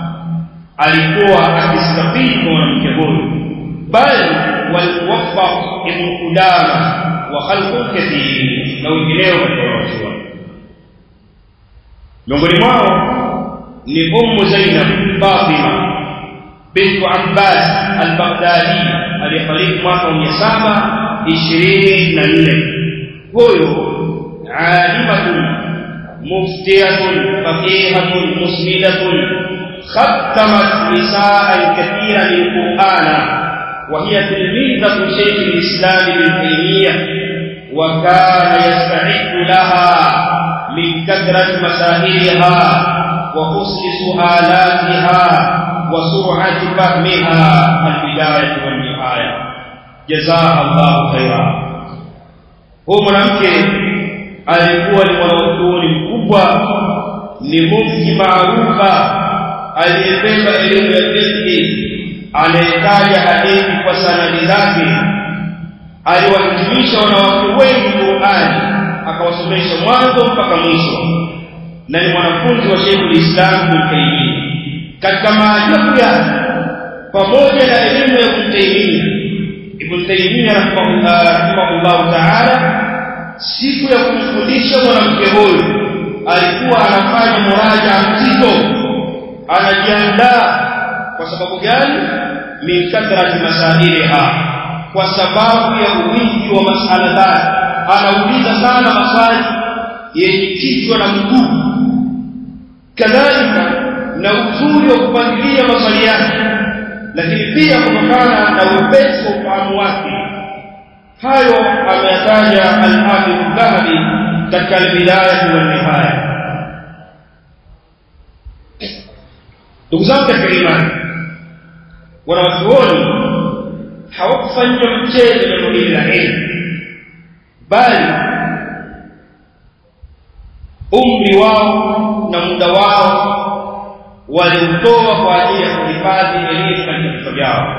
alikuwa akistafidi kwa mwanamke huyo. Bali wal-Muwaffaq ibn Qudama wa khalqun kathir na wengineo katika watu. Miongoni mwao ni Ummu Zainab Fatima bint Abbas al-Baghdadi aliyefariki mwaka mia saba ishirini na nne. Huyo alimatun muftiyatun faqihatun musnidatun ختمت نساء كثيرا من القرآن، وهي تلميذة شيخ الإسلام ابن تيمية، وكان يستعد لها من كثرة مسائلها وحسن سؤالاتها وسرعة فهمها البداية والنهاية. جزاها الله خيرا. هو mwanamke alikuwa ni mwanachuoni mkubwa, ni mufti maarufa aliyebeba elimu ya fiqh, anayetaja hadithi kwa sanadi zake, aliwahitimisha wanawake wengi Qur'ani, akawasomesha mwanzo mpaka mwisho, na ni mwanafunzi wa Sheikh al-Islam Ibn Taymiyyah. Katika maajabu yake, pamoja na elimu ya Ibn Taymiyyah, Ibn Taymiyyah rahimahullah ta'ala, siku ya kumfundisha mwanamke huyu alikuwa anafanya muraja mzito, anajiandaa. Kwa sababu gani? Min kathrati masailiha, kwa sababu ya wingi wa masala zake. Anauliza sana maswali yenye kichwa na mguu, kadhalika na uzuri wa kupangilia maswali yake, lakini pia kutokana na upesi wa ufahamu wake. Hayo ameyataja al-Hafidh al-Dhahabi katika al-Bidayah wa an-Nihaya. Ndugu zangu katika imani, wanawachuoni hawakufanya mchezo na hili la elimu, bali umri wao na muda wao waliutoa kwa ajili ya kuhifadhi elimu katika vichwa vyao.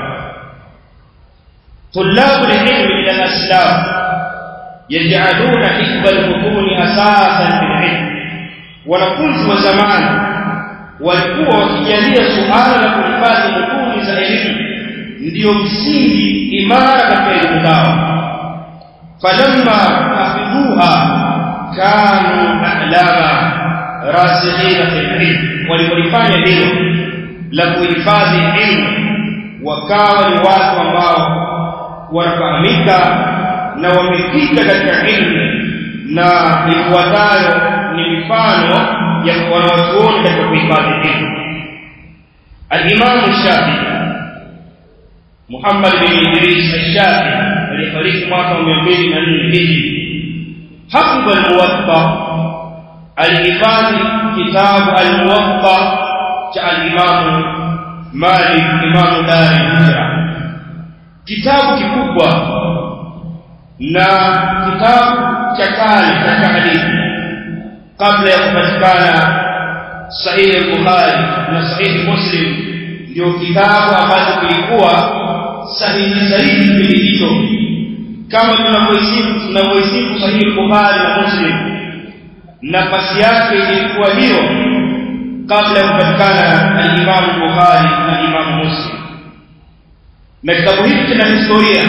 طلاب العلم من الأسلام يجعلون حفظ المتون أساسا للعلم. wanafunzi wa zamani walikuwa wakijalia suala la kuhifadhi mutuni za elimu ndio msingi imara katika elimu zao. falamma hafidhuha kanu a'lama rasikhina fil ilm, walipolifanya hilo la kuhifadhi elimu wakawa ni watu ambao wanafahamika na wamefika katika ilmu. Na ifuatayo ni mifano ya wanawachuoni katika kuhifadhi ilmu. Al-Imam Shafi'i Muhammad bin Idris al-Shafi'i aliyefariki mwaka mia mbili na nne Hijri, hafidha al-Muwatta, alihifadhi kitabu al-Muwatta cha al-Imam Malik, Imam Dar al-Hijra, kitabu kikubwa na kitabu cha kale cha hadithi kabla ya kupatikana Sahih al-Bukhari na Sahih Muslim. Ndio kitabu ambacho kilikuwa sahihi zaidi kile hicho, kama tunavyoisifu tunavyoisifu Sahih al-Bukhari na Muslim. Nafasi yake ilikuwa hiyo kabla ya kupatikana al-Imam al-Bukhari na Imam Muslim. Na kitabu hiki kina historia,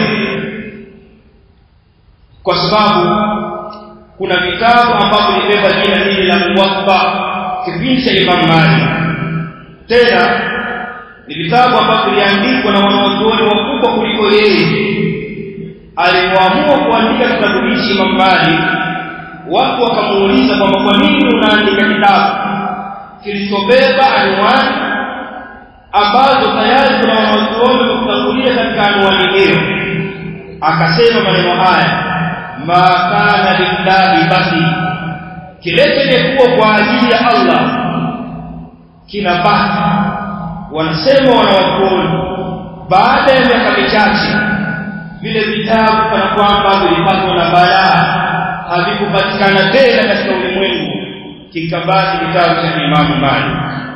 kwa sababu kuna vitabu ambavyo vilibeba jina hili la Muwatta kipindi cha Imam Malik. Tena ni vitabu ambavyo viliandikwa na wanawachuoni wakubwa kuliko yeye. Alipoamua kuandika kitabu hiki Imam Malik, watu wakamuuliza kwamba kwa nini unaandika kitabu kilichobeba anwani ambazo tayari kuna wanawachuoni wakutangulia katika anwani hiyo. Akasema maneno haya: ma kana lillahi basi, kile kilikuwa kwa ajili ya Allah kinapata. Wanasema wanawachuoni baada ya miaka michache vile vitabu kana kwamba vilipatwa na balaa havikupatikana tena katika ulimwengu, kikabaki vitabu cha Imam Malik.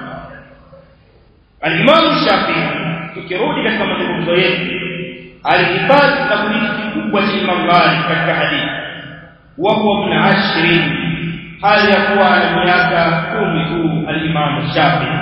Al-Imam Shafi'i, tukirudi katika mazungumzo yetu, alihifadhi kitabu kikubwa cha Imam Malik katika hadithi, wa huwa ibn ashri, hali ya kuwa na miaka kumi tu al-Imam Shafi'i.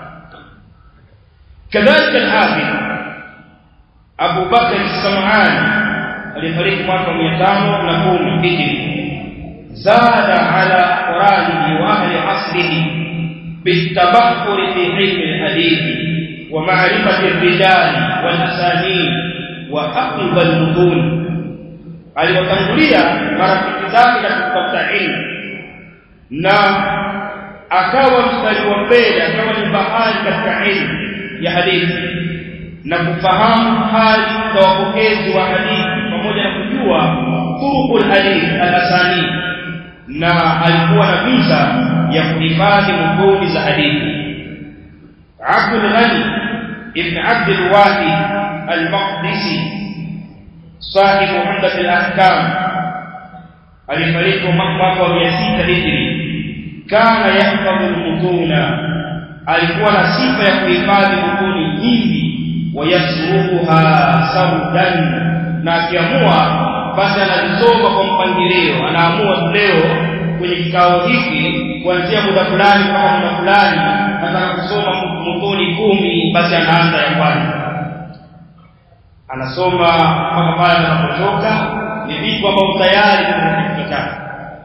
Kadhalika al-Hafidh Abu Bakr as-Sam'ani alifariki mwaka mia tano na kumi hijri. Zada ala quranihi wa ahli asrihi بالتبحر في علم الحديث ومعرفة الرجال والأسانيد وحقب المتون. aliwatangulia marafiki zake katika kutafuta ilmu na akawa mstari wa mbele, akawa ni bahari katika ilmu ya hadithi na kufahamu hali za wapokezi wa hadithi pamoja na kujua turuqul hadith al-asanid, na alikuwa na visa ya kuhifadhi mutuni za hadithi. Abdul Ghani ibn Abd al-Wahid al-Maqdisi صاحب عمدة الأحكام alifariki mwaka wa mia sita hijri. Kana yahfadhu al-mutuna, alikuwa na sifa ya kuhifadhi mutuni nyingi, wayasruha saudan, na akiamua basi anazisoma kwa mpangilio. Anaamua leo kwenye kikao hiki kuanzia muda fulani mpaka muda fulani nataka kusoma mutuni kumi, basi anaanza ya kwanza, anasoma mpaka pale anapochoka, ni vitu ambavyo tayari vimekwisha.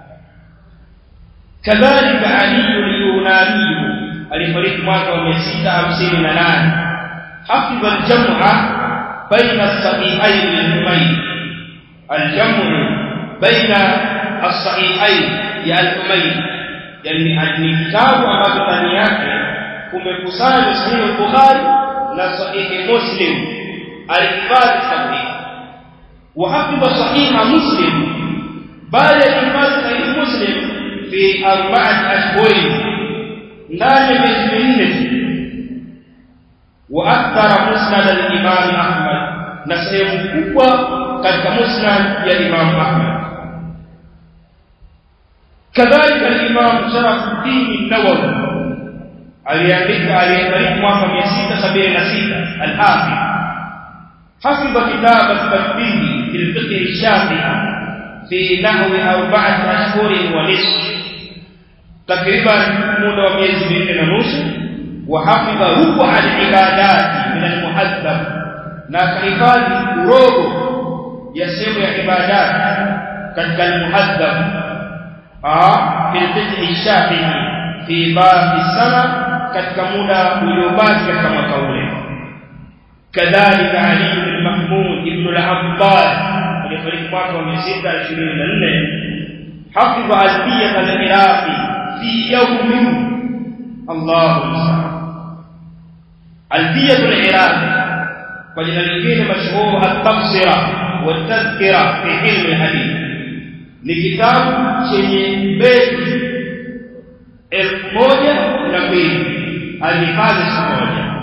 Kadhalika Ali al-Yunani alifariki mwaka wa mia sita hamsini na nane. Hafidha al-jam'a baina as-sahihayn al-Humaydi, al-jam'u baina as-sahihayn ya al-Humaydi, yani kitabu ambacho ndani yake kumekusanywa Sahih al-Bukhari na Sahih Muslim. alihifadhi sahihi wa hafidha sahiha Muslim, bali alihifadhi sahihi Muslim fi arba'ati ashhurin, ndani ya miezi minne. Wa akthara musnad al-Imam Ahmad, na sehemu kubwa katika musnad ya Imam Ahmad. Kadhalika al-Imam Sharafuddin an-Nawawi aliandika, alifariki mwaka mia sita sabini na sita. al-Hafidh حفظ كتاب التفسير في الفقه الشافعي في نحو أربعة أشهر ونصف، تقريبا مدة miezi minne na nusu. وحفظ ربع العبادات من المهذب، na kahifadhi robo ya sehemu ya ibadat katika al-Muhadhab ah fi al-fiqh al-Shafi'i fi bab as-sana, katika muda uliobaki katika mwaka ule. كذلك علي بن محمود ابن العباس alifariki mwaka wa mia sita ishirini na nne. حفظ ألفية العراقي في يوم الله المستعان. ألفية العراقي kwa jina lingine mashuhuri at-Tafsira wa at-Tadhkira fi ilm al-hadith, ni kitabu chenye beti elfu moja na mbili, alihifadhi moja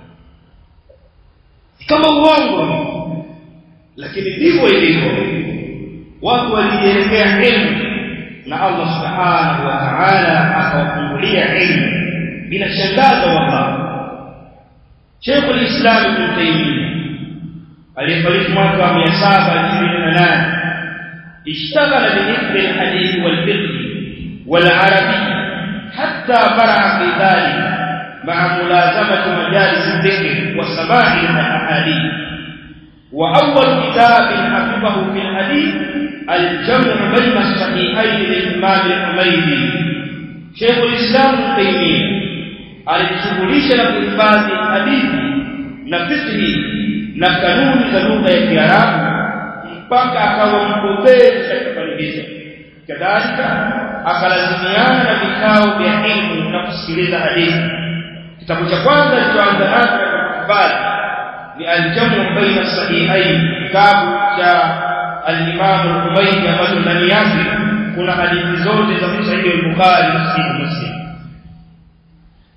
kama uongo, lakini ndivyo ilivyo. Watu walielekea ilmu na Allah subhanahu wa ta'ala akawafungulia ilmu. Inashangaza wallahi. Sheikh al-Islam Ibn Taymiyyah alifariki mwaka wa mia saba ishirini na nane. اشتغل بحفظ الحديث والفقه والعربي حتى برع في ذلك مع ملازمة مجالس الذكر وسماع الأحاديث. وأول كتاب حفظه في الحديث الجمع بين الصحيحين للإمام الحميدي. شيخ الإسلام ابن تيمية alijishughulisha na kuhifadhi hadithi na fiqh na kanuni za lugha ya Kiarabu mpaka akawa mbobezi katika fani hizo. Kadhalika akalazimiana na vikao vya elimu na kusikiliza hadithi. Kitabu cha kwanza alichoanza nacho katika kuhifadhi ni al-Jamu' baina as-Sahihayn, kitabu cha al-Imam al-Humaydi ambacho ndani yake kuna hadithi zote za Sahih al-Bukhari na Sahih Muslim.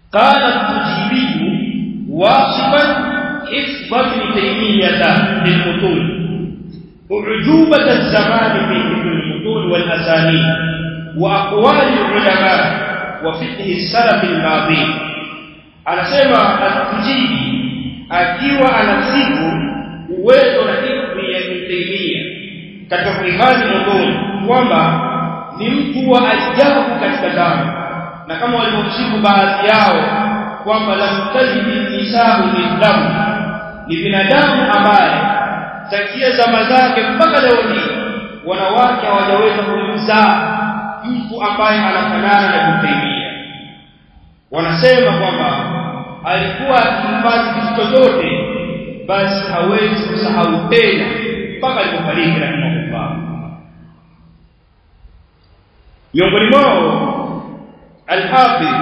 قال التجيبي واصفا حفظ ابن تيمية للمتون أعجوبة الزمان في حفظ المتون والأسانيد وأقوال العلماء وفقه السلف الماضي. anasema al-Tujibi akiwa anasifu uwezo na hifadhi ya Ibn Taymiyyah katika kuhifadhi mutun kwamba ni mtu wa ajabu katika damu, na kama walivyomsifu baadhi yao kwamba lam tajid nisabu bidamu, ni binadamu ambaye tangia zama zake mpaka leo hii wanawake hawajaweza kumzaa mtu ambaye anafanana na Ibn Taymiyyah. Wanasema kwamba alikuwa akihifadhi kitu chochote basi hawezi kusahau tena mpaka alipofariki rahimahullah. miongoni mwao al-Hafidh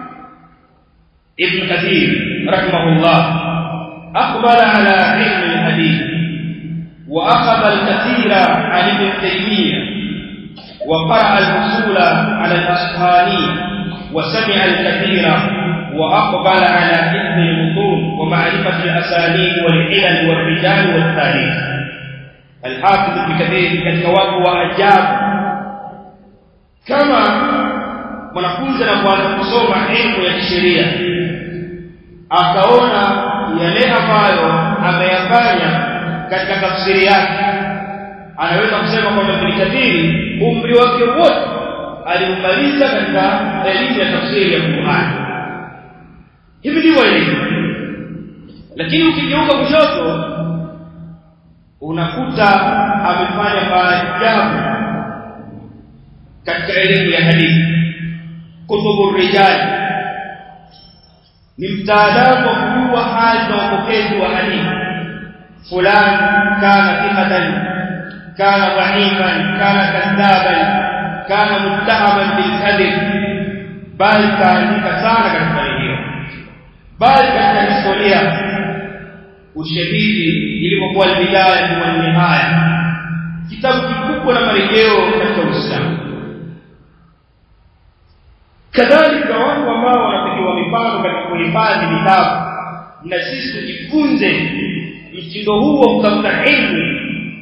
Ibn Kathir rahimahullah aqbala ala ilm al-hadith wa akhadha al-kathira an Ibn Taymiyyah wa qara'a al-usula ala al-Asfahani وسمع الكثير وأقبل على حفظ المتون ومعرفة الأسانيد والعلل والرجال والتاريخ. الحافظ ابن كثير كالكواب وأجاب كما mwanafunzi anapoanza kusoma elimu ya sheria akaona yale ambayo ameyafanya katika tafsiri yake, anaweza kusema kwamba Ibn Kathir umri wake wote alimaliza katika elimu ya tafsiri ya Qur'an. Hivi ndivyo ilivyo. Lakini ukigeuka kushoto unakuta amefanya maajabu katika elimu ya hadithi. Kutubu rijal, ni mtaalamu wa kujua hali za wapokezi wa hadithi. Fulani kana thiqatan, kana dha'ifan, kana kadhaban, kana muttahaman bil kadhib, bali kaandika sana katika hiyo, bali katika historia ushahidi ilipokuwa al-Bidaya wa Nihaya, kitabu kikubwa na marejeo katika Uislamu. Kadhalika watu ambao wanapigiwa mifano katika kuhifadhi vitabu, na sisi tujifunze mtindo huu wa kutafuta ilmu.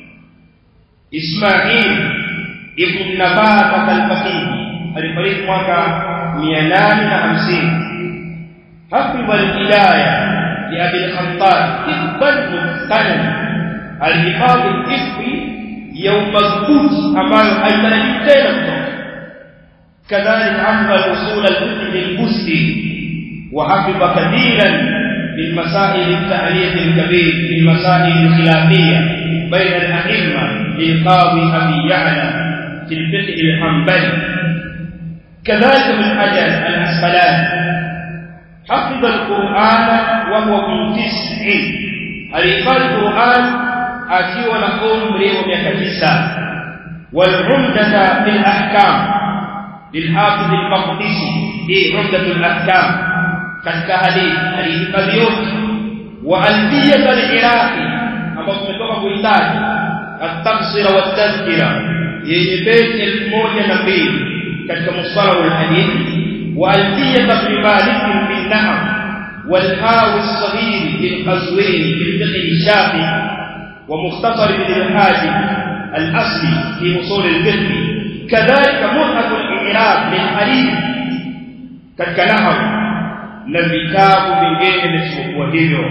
Ismail Ibn Nabahat al-Faqih alifariki mwaka mia nane na hamsini. Hafidh al-Hidayah li Abi al-Khattab hifdhan mutqanan, alihifadhi hifdhi ya madhubuti ambayo haitaraji tena kutoka. Kadhalika hafidh al-usul al-fiqh al-Busti wa hafidha kathiran min masail at-ta'liq al-kabir min masail al-khilafiyya baina al-a'imma lil-Qadi Abi Ya'la في الفقه الحنبلي. كذلك من حجر العسقلاني حفظ القرآن وهو من تسع، الحفظ القرآن akiwa na umri wa miaka tisa. والعمدة في الأحكام للحافظ المقدسي، هي عمدة الأحكام katika hadithi alihifadhi yote. وألفية العراقي ambao tumetoka kuitaja at-tafsira wa at-tadhkira yenye beti elfu moja na mbili katika mustalah al-hadith. وألفية ابن مالك بالنحو والحاوي الصغير للقزويني في الفقه الشافعي ومختصر ابن الحاجب الأصلي في أصول الفقه. كذلك مرهق الإعراب للحديث كالنحو na vitabu vingine visipokuwa hivyo.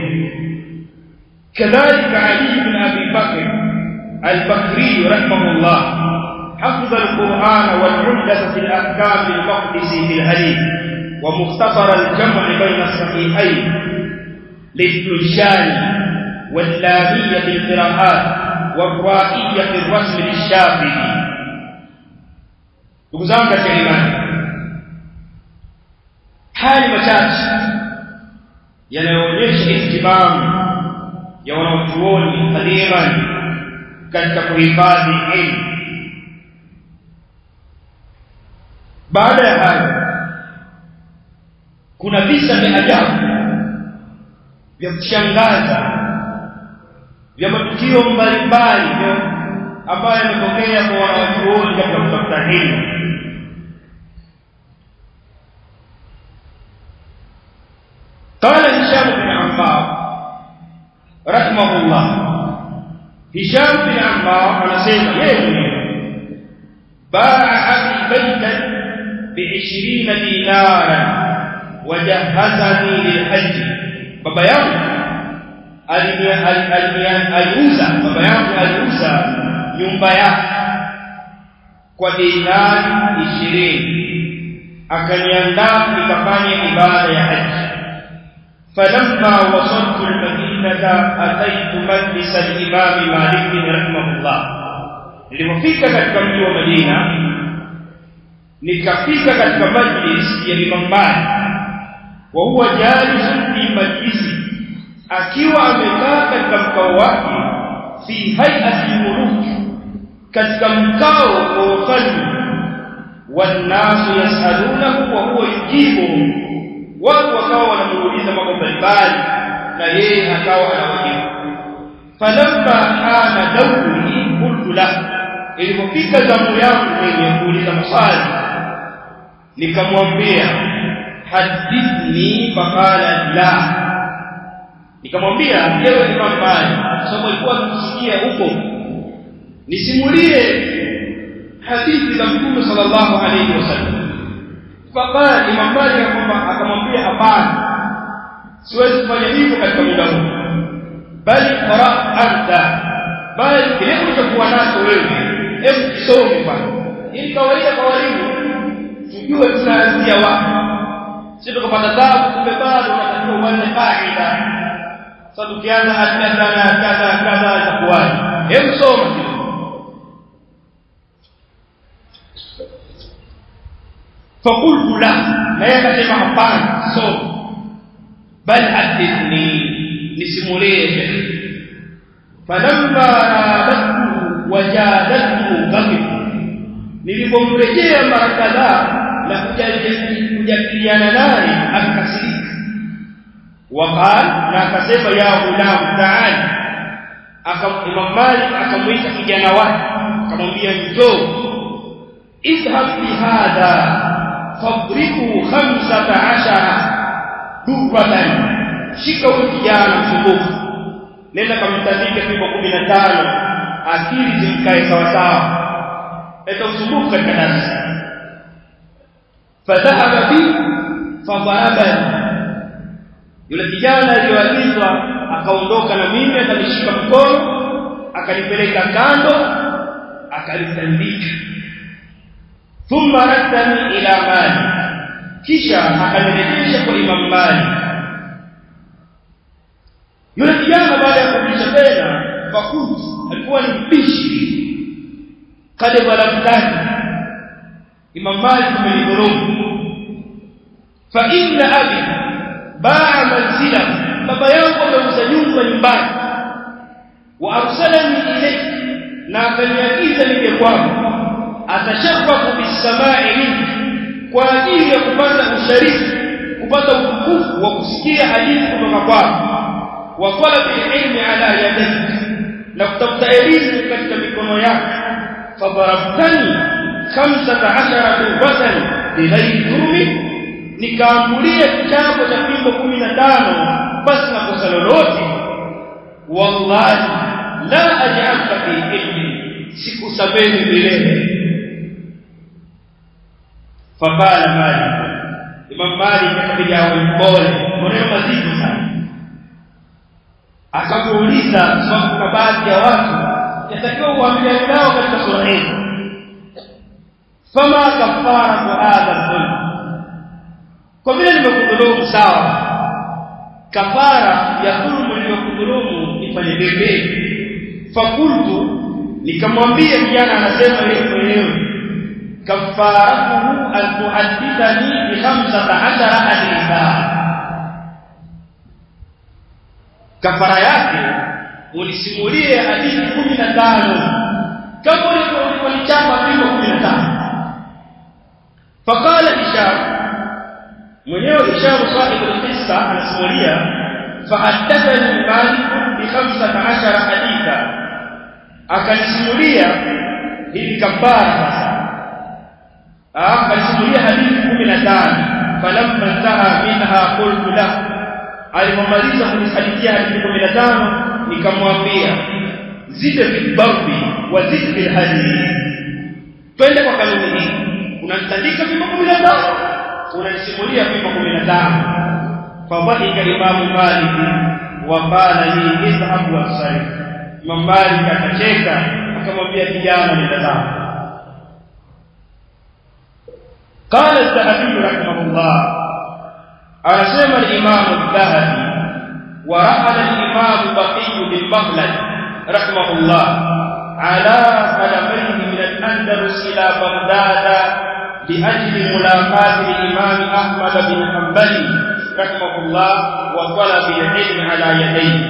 كذلك علي بن أبي بكر البكري رحمه الله حفظ القرآن والعمدة في الأحكام المقدسي في الحديث ومختصر الجمع بين الصحيحين للتلشاني واللامية في القراءات والرائية في الرسم للشافعي. تقزام كشريمان hali machache yanayoonyesha ihtimamu ya wanachuoni qadiman katika kuhifadhi elimu. Baada ya hayo kuna visa vya ajabu vya kushangaza vya matukio mbalimbali ambayo yametokea kwa wanachuoni katika kutafuta elimu. rahimahullah. Hisham bin Ammar anasema yeye ba'a abi baytan bi ishirini dinaran wajahazani lilhajj. Baba yangu aliuza baba yangu aliuza nyumba yake kwa dinari ishirini, akaniandaa nikafanya ibada ya haji. Falamma wasaltu al-Madinata ataitu majlis al-Imam Malik rahimahullah. Nilipofika katika mji wa Madina nikafika katika majlis ya Imam Malik, wa huwa jalisun fi majlisi, akiwa amekaa katika mkao wake, fi hay'ati muluk, katika mkao wa wafalme, wanasu yasalunahu wa huwa yujibu, watu wakawa wanamuuliza mambo mbalimbali na yeye akawa anawajibu. Falamma ana dawri qultu lahu, ilipofika zamu yangu mimi kuuliza maswali nikamwambia hadithni, faqala la. Nikamwambia ewe Imam Malik, sababu alikuwa akisikia huko, nisimulie hadithi za Mtume sallallahu alayhi wasallam. Faqala Imam Malik akamwambia hapana, siwezi kufanya hivyo katika muda huu, bali qara anta, bali kile ulichokuwa nacho wewe hebu kisome bwana. Ili kawaida kwa walimu tujue tunaanzia wapi, sisi tukapata taabu kumbe bado tunatakiwa uanze kaida. Sasa tukianza hadathana kadha kadha itakuwaje? Hebu soma kile. Fakultu la, na yeye akasema hapana, soma, bal hadithni, nisimulie. Falamma radatu wajadatu ghadib, nilipomrejea mara kadhaa na kujadiliana naye akakasirika. Waqal, na akasema ya ghulam ta'al. Imam Malik akamuita kijana wake akamwambia njoo, idhhab bi hadha fadribu khamsata ashara durbatan, shika huyo kijana msumbufu, nenda kamtandike fimbo kumi na tano, akili zimkae sawa sawa, eta usumbufu katika darasa. Fadhahaba bi fadharabani, yule kijana aliyoagizwa akaondoka na mimi, akanishika mkono akanipeleka kando akanitandika. Thumma raddani ila Malik, kisha akanirejesha kwa Imam Malik. Yule kijana baada ya kurudisha tena, fakuti alikuwa ni mpishi, kade balamtani Imam Malik amenidhulumu. Fa inna abi ba'a manzila, baba yangu ameuza nyumba nyumbani, wa arsalani ilayhi, na akaniagiza nije kwako, atashafaku bisamai minki, kwa ajili ya kupata usharifu, kupata utukufu wa kusikia hadithi kutoka kwako, wa talabi ilmi ala yadayk, na kutafuta elimu katika mikono yako. Fadarabtani khamsata ashara durbatan bighayri dhulmi, nikaambulia kichapo cha fimbo kumi na tano basi na kosa lolote. Wallahi la aj'alka fi ilmi, sikusamehe milele. Faqala Malik, Imam Malik akapiga mpole, maneno mazito sana, akamuuliza sababu kuna baadhi ya watu yatakiwa uamiliane nao katika sura hii, fama kafara kwa hadha dhulm, kwa vile nimekudhulumu sawa, kafara ya dhulmu niliyokudhulumu nifanye vipi? Fakultu, nikamwambia kijana, anasema yeye mwenyewe, kafaratuhu an tuhaddithani bi khamsata ashara haditha, kafara yake unisimulie hadithi kumi na tano kama ulivyonichapa fimbo kumi na tano. Faqala Hisham, mwenyewe Hisham sahibu al-qissa anasimulia, fahaddathani Malik bi khamsata ashara haditha, akanisimulia hili kafara sasa, akanisimulia hadithi kumi na tano. Falamma intaha minha qultu lahu, alipomaliza kunihadithia hadithi kumi na tano nikamwambia zide bidarbi wa zid bil hadi, twende kwa kanuni hii, unanitandika vimo kumi na tano, unanisimulia vimo kumi na tano. Fadhika Imamu Malik wa qala li idhhab wa sarif. Imam Malik akacheka akamwambia kijana nenda zako. Qala al-Dhahabi rahimahullah, anasema al-Imam al-Dhahabi wa ra'ala al-Imam Baqi bin Baghlad rahimahullah ala qadamayhi min al-Andalus ila Baghdad liajli mulaqati al-Imam Ahmad bin Hanbali rahimahullah wa talab al-ilm ala yadayhi.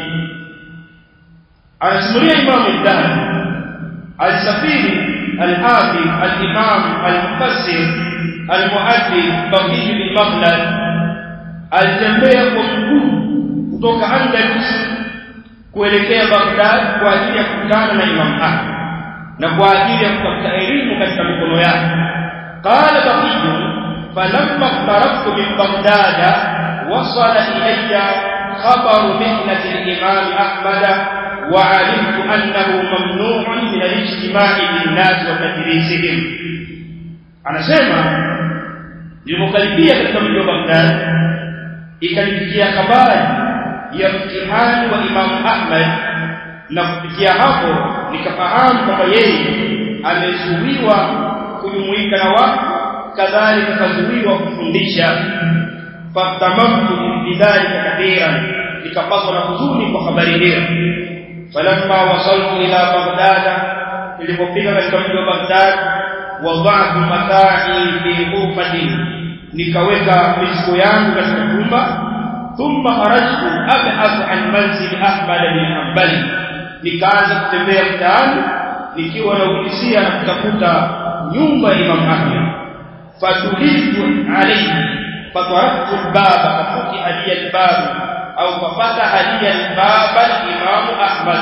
Anasimulia Imam al-Dhahabi al-Safiri al-Hafidh al-Imam al-Mufassir al-Muhaddith Baqi bin Baghlad alitembea kwa mguu kutoka Andalus kuelekea Baghdad kwa ajili ya kukutana na Imam Ahmad na kwa ajili ya kutafuta elimu katika mikono yake. Qala Baqi, falamma qarabtu min Baghdad wasala ilayya khabaru mihnati al-Imam Ahmad wa 'alimtu annahu mamnu'un min al-ijtima'i bin-nas wa tadrisihim. Anasema nilipokaribia katika mji wa Baghdad ikanifikia habari ya mtihani wa Imam Ahmad, na kupitia hapo nikafahamu kwamba yeye amezuiwa kujumuika na watu, kadhalika kazuiwa kufundisha. Fatamamtu bidhalika kathiran, nikapatwa na huzuni kwa habari hiyo. Falamma wasaltu ila Baghdad, nilipofika katika mji wa Baghdad, wada'tu mata'i fi ghurfatin, nikaweka mizigo yangu katika chumba. Thumma kharajtu ab'athu an manzil Ahmad bin Hanbali, nikaanza kutembea mtaani nikiwa naulizia na kutafuta nyumba ya Imam Ahmad. Fatulitu alayhi fataraktu al-baba fafuti hadiya al-bab au fafata hadiya al-bab al-Imam Ahmad.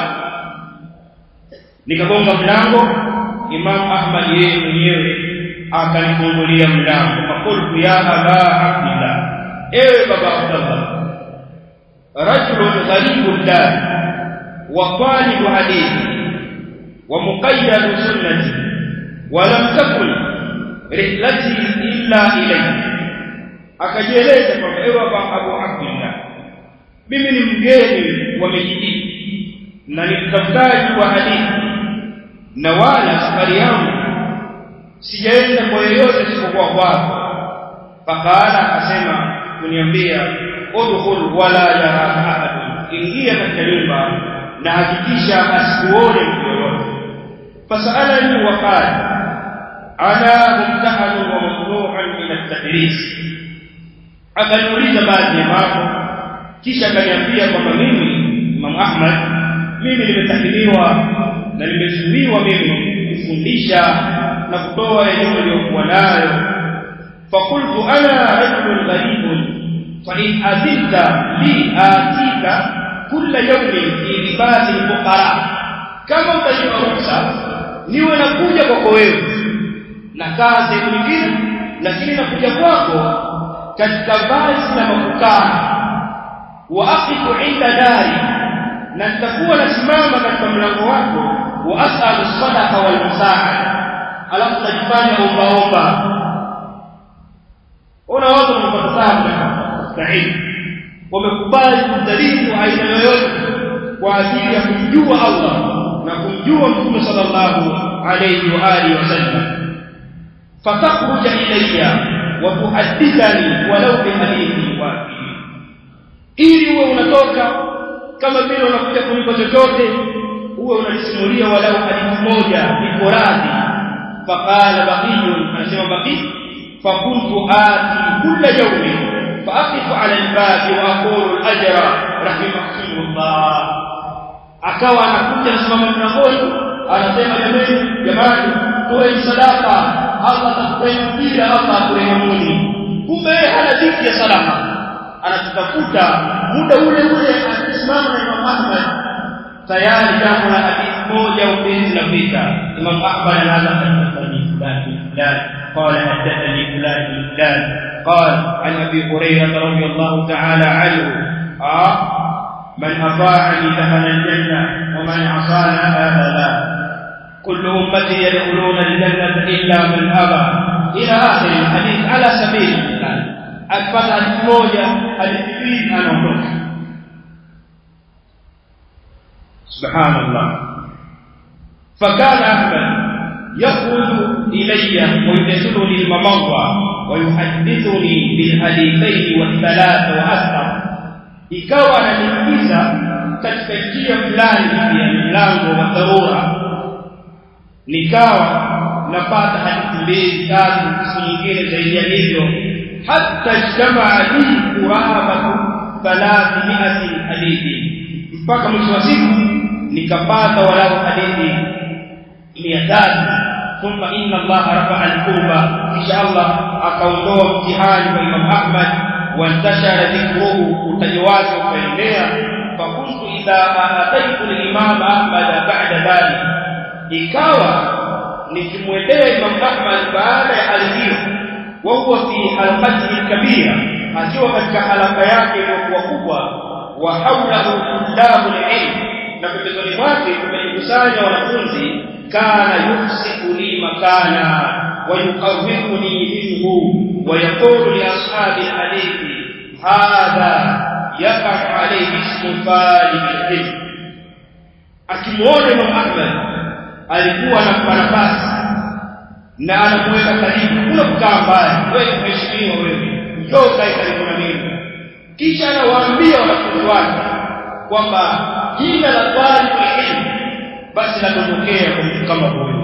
Nikagonga mlango, Imam Ahmad yeye mwenyewe akanifungulia mlango. Fakultu ya Aba Abdillah, ewe baba Abdullah, rajulun gharibun dar wa talib hadithi wa muqayyad sunnati wa lam takun rihlati illa ilayhi. Akajieleza kwamba ewe baba Abu Abdillah, mimi ni mgeni wa mjini na ni mtafutaji wa hadithi, na wala safari yangu sijaenda kwa yeyote isipokuwa kwako. Fakala, akasema kuniambia udkhul wala yaraka ahad, ingia katika nyumba na hakikisha asikuone mtu yoyote. Fasalani wa qala ana mumtahan wa mamnu'an min at-tadris, akaniuliza baadhi ya mambo, kisha akaniambia kwamba mimi Imam Ahmad, mimi nimetahiniwa na nimezuiwa mimi kufundisha na kutoa elimu iliyokuwa nayo. Fakultu ana rajulun gharibun fa in azilta li atika kulla yawmin fi libasi al-fuqara, kama utajua ruhusa niwe nakuja kwako wewe na kazi nyingine, lakini nakuja kwako katika vazi la mafukara. Wa aqifu inda dari, na nitakuwa nasimama katika mlango wako. Wa as'alu sadaqa wal musaada, alafu najifanya ombaomba. Ona watu wanapata sana sahihi, wamekubali kudhalimu aina yoyote kwa ajili ya kumjua Allah na kumjua Mtume sallallahu alayhi wa alihi wasallam. Fatakhruja ilayya wa tuhaddithani walau bi hadithi wahid, ili uwe unatoka kama vile unakuja kunipa chochote, uwe unalisimulia walau hadithi moja, niko radhi. Faqala Baqi, anasema Baqi, fakuntu ati kulla yawmin faaqifu ala al-bab wa aqulu al-ajra rahimahullah. Akawa anakuja nasimama mlangoni, anasema jamani, jamani toeni sadaka, Allah atakupatia, Allah akurehemuni. Kumbe hana dhiki ya sadaka, anatafuta muda ule ule akisimama na Imam Ahmad, tayari jambo la hadithi moja au mbili zinapita. Imam Ahmad anaanza kufanya fulani fulani, qala hadathani fulani fulani, qala an Abi Hurairah radhiyallahu ta'ala anhu, ah من أطاعني دخل الجنة ومن عصانا هذا لا كل أمتي يدخلون الجنة إلا من أبى إلى آخر الحديث على سبيل المثال. أكبر الموجة التبين أن أمرك. سبحان الله. فكان أحمد يخرج إلي ويدخلني الممر ويحدثني بالحديثين والثلاث وأكثر. ikawa ananiingiza katika njia fulani ya mlango wa dharura, nikawa napata hadithi mbili tatu nyingine zaidi ya hivyo, hata jamaa li quraba thalathimiati hadithi, mpaka mwisho wa siku nikapata walau hadithi mia tatu. Thumma inna Allah rafa'a al-kurba, kisha Allah akaondoa mtihani kwa Imam Ahmad وانتشر ذكره وتجواز وفينيا. فكنت إذا أتيت الإمام أحمد بعد ذلك ikawa nikimwendea Imam Ahmad baada ya alhiyo, وهو في حلقته الكبيرة, akiwa katika halaka yake iliyokuwa kubwa, wa hawlahu tullabu al-ilm, na pembezoni mwake kumekusanya wanafunzi, kana yufsiku li makana wa yuqawwimuni minhu ويقول لأصحاب الحديث هذا يقع عليه اسم طالب العلم. Akimuona Imam Ahmad alikuwa anampa nafasi na anamweka karibu, kuna kukaa mbali, wewe mheshimiwa, wewe njoo kae karibu na mimi. Kisha anawaambia wanafunzi wake kwamba jina la talib ilm basi latokea kwa mtu kama huyo.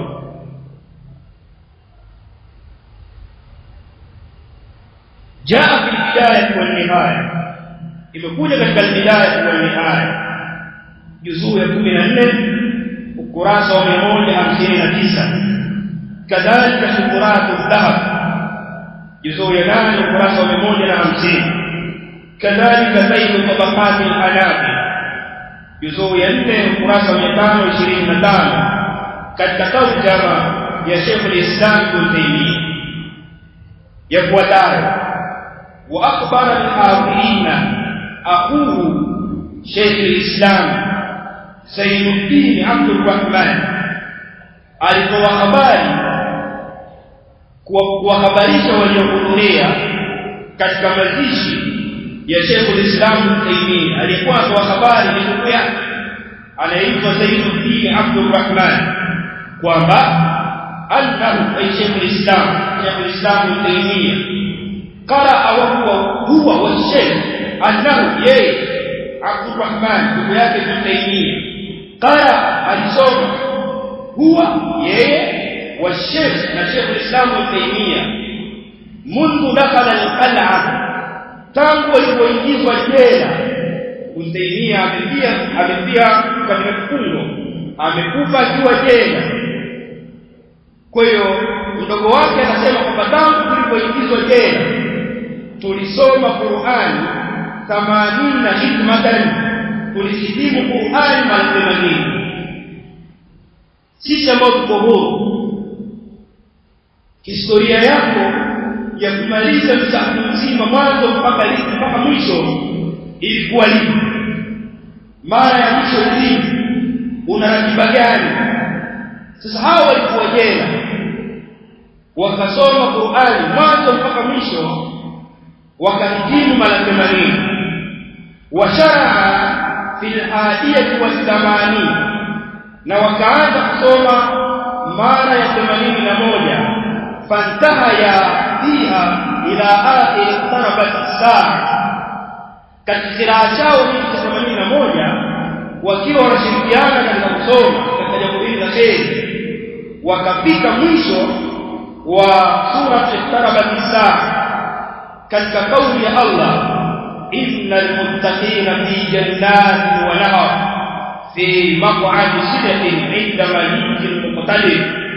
جاء في البداية والنهاية, imekuja katika البداية والنهاية juzuu ya kumi na nne ukurasa wa mia moja hamsini na tisa. kadhalika shukuratu dhahab juzuu ya nane ukurasa wa mia moja na hamsini. kadhalika zainu tabaqati al-anabi juzuu ya nne ukurasa wa mia tano ishirini na tano, katika tarjama ya Sheikh al-Islam Ibn Taymiyyah yafuatayo: وأخبر الحاضرين أخوه شيخ الإسلام زين الدين عبد الرحمن, alitoa habari kuwahabarisha waliohudhuria katika mazishi ya Sheikh al-Islam Ibn Taymiyyah. Alikuwa atoa habari ni ndugu yake anaitwa Zainuddin Abdul Rahman kwamba annahu ay Sheikh al-Islam Sheikh al-Islam Ibn Taymiyyah قرأ وهو هو والشيخ أنه يي عبد الرحمن بن ابن تيمية قرأ الصوم هو يي والشيخ شيخ الإسلام ابن تيمية منذ دخل القلعة, tangu alipoingizwa jela. Ibn Taymiyyah amepia amepia katika kifungo, amekufa akiwa jela. Kwa hiyo mdogo wake anasema kwamba tangu tulipoingizwa jela tulisoma Qur'ani themanini na hikmatan, tulisikimu Qur'ani mara themanini. Sisi ambao tuko huru, historia yako ya kumaliza msahafu mzima mwanzo mpaka lini mpaka mwisho ilikuwa lini? Mara ya mwisho lini? Una ratiba gani? Sasa hao walikuwa jela wakasoma Qur'ani mwanzo mpaka mwisho, wakahitimu mara themanini. Washaraa fil hadiyati was thamani, na wakaanza kusoma mara ya themanini na moja. Fantahaya fiha ila akhir tarabat as-saa, katika kiraa chao hiki cha themanini na moja wakiwa wanashirikiana katika kusoma katika jambo hili la kheri, wakafika mwisho wa sura Iqtarabat as-saa katika kauli ya Allah, innal muttaqina fi jannatin wa nahar fi maq'adi sidqin 'inda malikin muqtadir.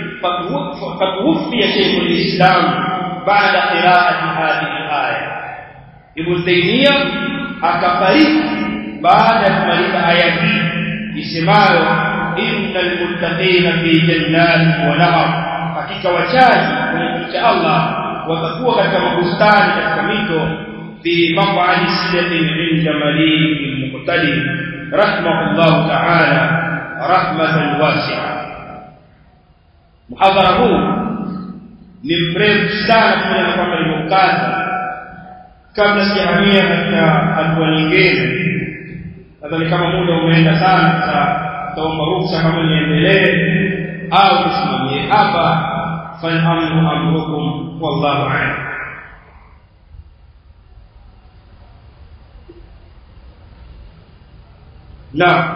Fatuwfiya Shaykh al-Islam ba'da qira'ati hadhihi al-aya. Ibn Taymiyyah akafariki baada ya kumaliza aya hii isemayo innal muttaqina fi jannatin wa nahar, hakika wachaji kwenye kumcha Allah watakuwa katika mabustani katika mito, fi maq'adi sidqin 'inda malikin muqtadir, rahimahullah ta'ala rahmatan wasi'a. Muhadhara huu ni mrefu sana kwa kwamba nimeukaza kabla sijahamia katika hatua nyingine. Nadhani kama muda umeenda sana, tutaomba ruhusa kama niendelee au tusimamie hapa. Falhamdu amrukum wallahu a'lam. Na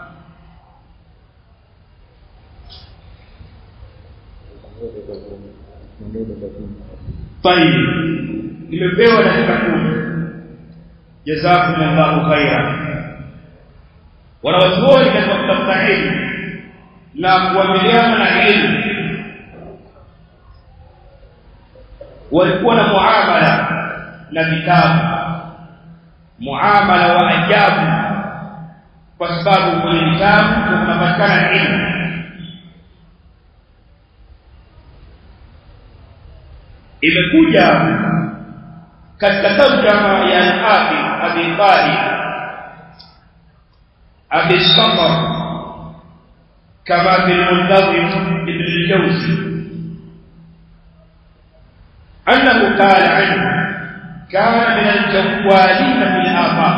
طيب nimepewa dakika kumi. Jazakumullahu khairan. Wanawachuoni katika kutafuta elimu na kuamiliana na elimu walikuwa na muamala na vitabu, muamala wa ajabu, kwa sababu kwenye vitabu kunapatikana elimu. Imekuja katika tarjama ya al-Hafidh Abi Talib Abi Safar kama fil Muntazim ibn al-Jawzi annahu qala anhu kana min al-jawwalin fil afaq.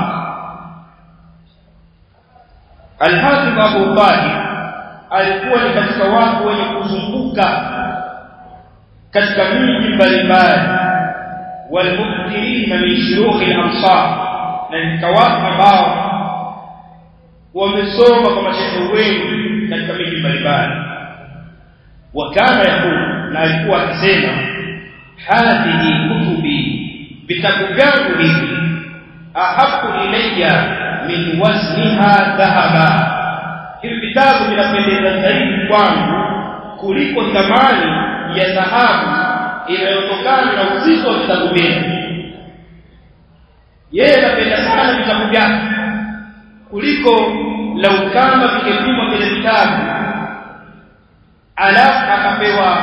Al-Hafidh Abu Talib alikuwa ni katika watu wenye kuzunguka katika miji mbalimbali, walmukthirina min shuyukh al-amsar, na ni watu ambao wamesoma kwa mashaikh wengi katika miji mbalimbali. Wakana yakulu, na alikuwa akisema, hadhihi kutubi, vitabu vyangu hivi, ahabbu ilayya min wazniha dhahaba, hivi vitabu vinapendeza zaidi kwangu kuliko thamani ya dhahabu inayotokana na uzito wa vitabu vyake. Yeye anapenda sana vitabu vyake kuliko lau kama vingepimwa vile vitabu alafu akapewa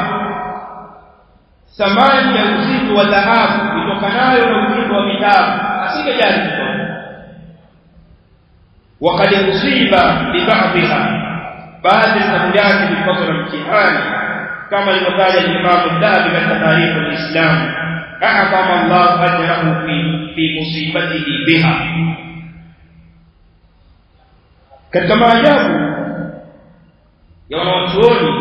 thamani ya uzito wa dhahabu itokanayo na uzito wa vitabu, asingejali kitu. Wakati usiba bibadhiha, baadhi ya vitabu vyake vilipatwa na mtihani kama alivyotaja Imam Al-Dhahabi katika Tarikh al-Islam, a'tama Allah ajrahu fi fi musibatihi biha. Katika maajabu ya wanawachuoni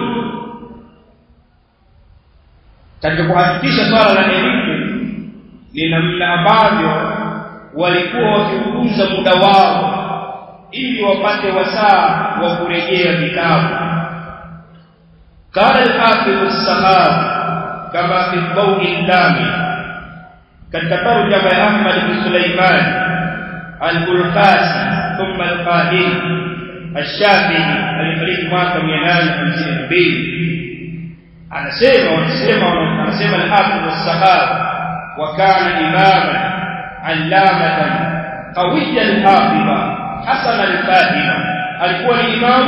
katika kuhakikisha swala la elimu ni namna ambavyo walikuwa wakiuguza muda wao ili wapate wasaa wa kurejea vitabu. قال الحافظ السخاوي كما في الضوء الدامي كترجم أحمد بن سليمان البلخاسي ثم القاهري الشافعي الفريق mwaka mia nane hamsini na mbili. Anasema wanasema anasema al-Hafidh as-Sakhawi wa kana imaman allamatan qawiyyan hafidha hasan al-fahima, alikuwa ni imam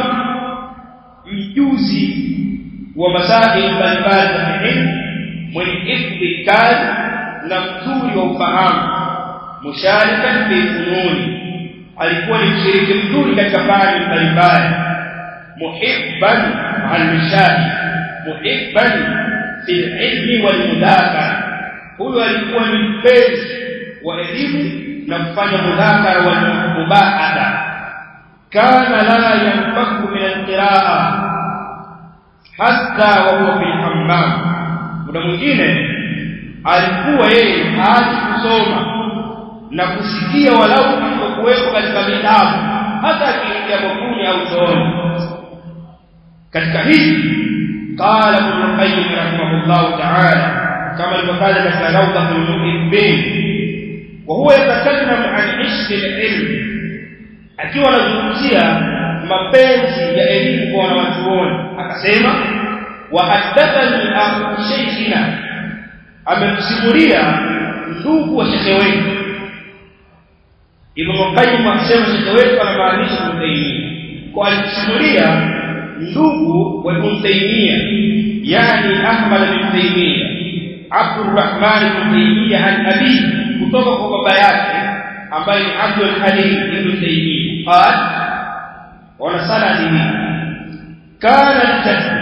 mjuzi wa masaili mbalimbali za elimu, mwenye ikhtikar na mzuri wa ufahamu, musharikan fi fununi, alikuwa ni mshiriki mzuri katika fani mbalimbali, muhibban al-mashayikh, muhibban fi al-ilmi wal mudhakara, huyo alikuwa ni mpenzi wa elimu na kufanya mudhakara wal mubahada. Kana la yanfaku min al-qira'a hata wa huwa fil hammam, muda mwingine alikuwa yeye haachi kusoma na kusikia walau kilichokuwepo katika vitabu hata akiingia bafuni au chooni. Katika hili qala Ibn Qayyim rahimahullah ta'ala kama alivyotaja katika Rawdatul Muhibbin, wa huwa yatakallamu an ishq al-ilm, akiwa anazungumzia mapenzi ya elimu kwa wanawachuoni, akasema wa hadathani akhu shaykhina, amemsimulia ndugu wa shekhe wetu. Ibn Qayyim akisema shekhe wetu anamaanisha Ibn Taymiyyah, kwa alisimulia ndugu wa Ibn Taymiyyah, yani Ahmad bin Taymiyyah Abdurrahman bin Taymiyyah al-Abi, kutoka kwa baba yake ambaye ni Abdul Halim ibn Taymiyyah qala wa sanadihi kana al-jaddu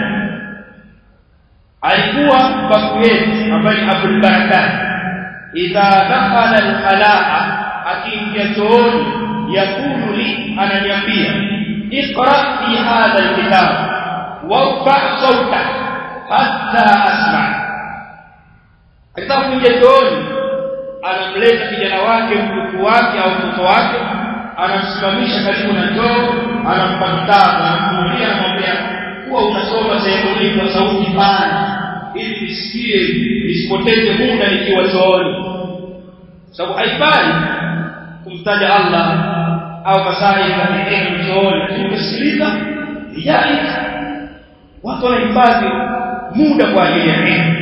alikuwa babu yetu ambaye ni Abdul Barakat idha dakhala al-khalaa akiingia chooni yakulu li ananiambia iqra fi hadha al-kitab warfa sawta hatta asma akitakuingia chooni anamleta kijana wake mtoto wake au mtoto wake anamsimamisha karibu na choo anampa kitabu anamwambia anamwambia kuwa unasoma sehemu hii kwa sauti pana ili nisikie nisipoteze muda nikiwa chooni sababu haifai kumtaja Allah au masai katika elimu chooni lakini kusikiliza yai watu wanahifadhi muda kwa ajili ya elimu.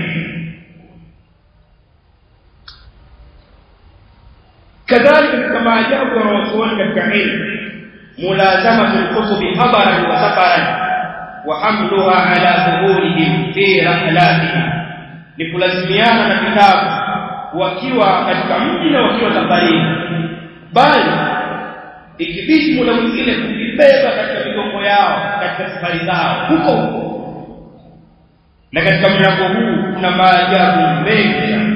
كذلك كما جاء الرسول كالكعين ملازمة الكتب خبرا وسفرا وحملها على ظهورهم في رحلاتهم لكلازميانا na vitabu wakiwa katika mji na wakiwa safarini bali ikibidi muda mwingine kuvibeba katika migongo yao katika safari zao huko huko na katika mlango huu kuna maajabu mengi.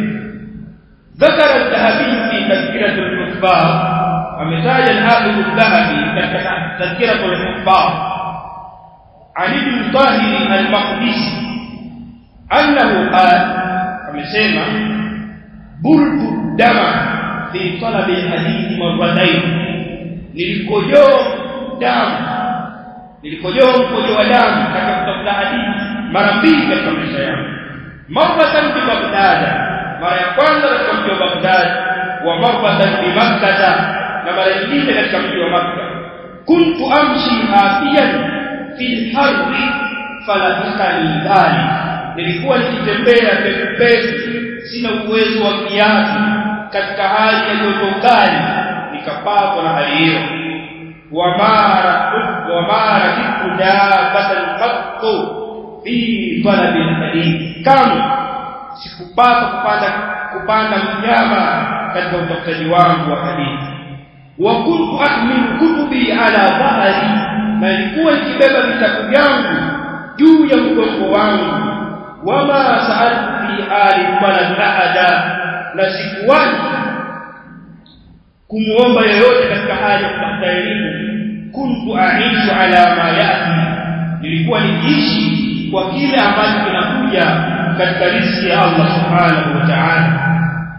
ذكر الذهبي في تذكرة الكفار ومثال الحافظ الذهبي في تذكرة الكفار عن ابن طاهر المقدسي أنه قال ومسيما برد الدم في طلب الحديث مرتين للكجوم دم للكجوم كجوم دم كتبت الحديث مربيك كمسيما مرة ببغداد mara ya kwanza katika mji wa Baghdad wa marfatan bi Makkah na mara nyingine katika mji wa Makkah kuntu amshi hafiyan fi harri falakani dhali nilikuwa nikitembea pepesi sina uwezo wa kiasi katika hali ya joto kali nikapatwa na hali hiyo wa mara wa mara kudabatan qattu fi talabi alhadith kama sikupata kupanda kupanda mnyama katika utafutaji wangu wa hadithi wa kuntu ahmilu kutubi ala dhahri na nilikuwa nikibeba vitabu vyangu juu ya mgongo wangu wama sa'altu fi hali balad ahada na sikuwahi kumuomba yeyote katika hali ya kutafuta elimu kuntu aishu ala ma yati nilikuwa nikiishi kwa kile ambacho kinakuja katika riziki ya Allah subhanahu wa ta'ala.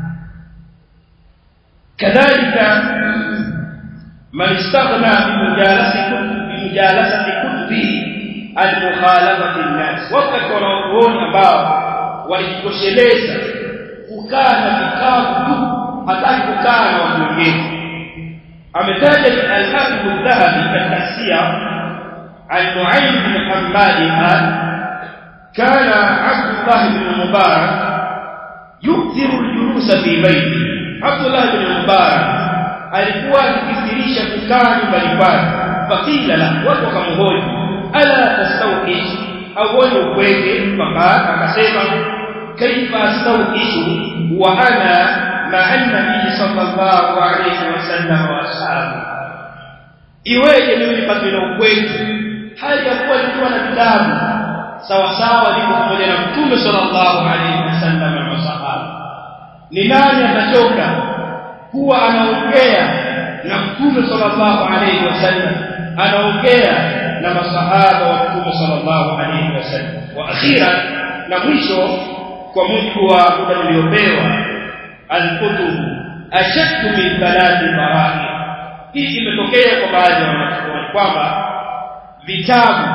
kadhalika man istaghna bimujalasati bimujalasati kutubi al-mukhalafati an-nas wakati wanaoona ambao walijitosheleza kukaa na vikao tu hata kukaa na watu wengine. ametaja al-Hafidh al-Dhahabi katika siyar al-Nu'aym bin Hammad كان عبد الله بن المبارك يكثر الجلوس في بيته. عبد الله بن المبارك alikuwa akithirisha kukaa nyumbani kwake. Fakila la watu wakamhoji ala tastawqish au wewe ukweke mpaka akasema kaifa astawqish wa ana ma'a nabii sallallahu alayhi wasallam wa ashabu. Iweje mimi nipate na ukweke hali ya kuwa nikiwa na vitabu sawa sawa niko pamoja na Mtume sallallahu alayhi wasallam na masahaba. Ni nani atachoka kuwa anaongea na Mtume sallallahu alayhi wasallam, anaongea na masahaba wa Mtume sallallahu alayhi wasallam. Wa akhira na mwisho kwa mujibu wa muda niliopewa al-kutub ashaddu min thalathi marahi. Hii imetokea kwa baadhi ya wanachuoni kwamba vitabu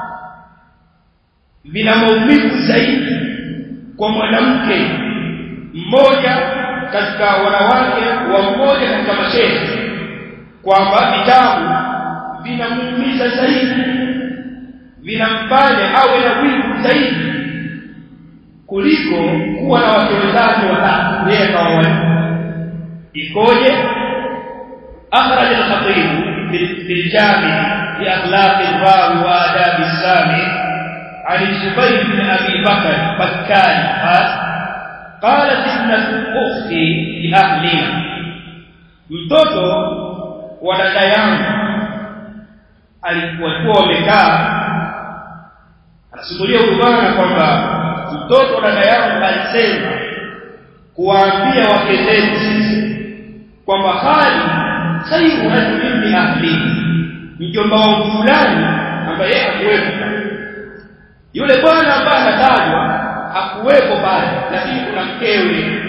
vina maumivu zaidi kwa mwanamke mmoja katika wanawake wa mmoja katika mashehe, kwamba vitabu vinamuumiza zaidi, vinamfanya awe na wivu zaidi kuliko kuwa na wake wenzake watatu yeye kama wali. Ikoje? akhraj al-Khatib bil Jami' li akhlaq al-rawi wa adab as-sami' عن الزبير بن أبي بكر بكاني قال قالت ابنة أختي لأهلنا mtoto wa dada yangu alikuwa wamekaa, anasimulia bwana kwamba mtoto wa dada yangu alisema kuwaambia wake zetu kwamba hali khairu min ahli, mjomba wa fulani ambaye hakuwepo. Yule bwana ambaye anatajwa hakuwepo pale, lakini kuna mkewe.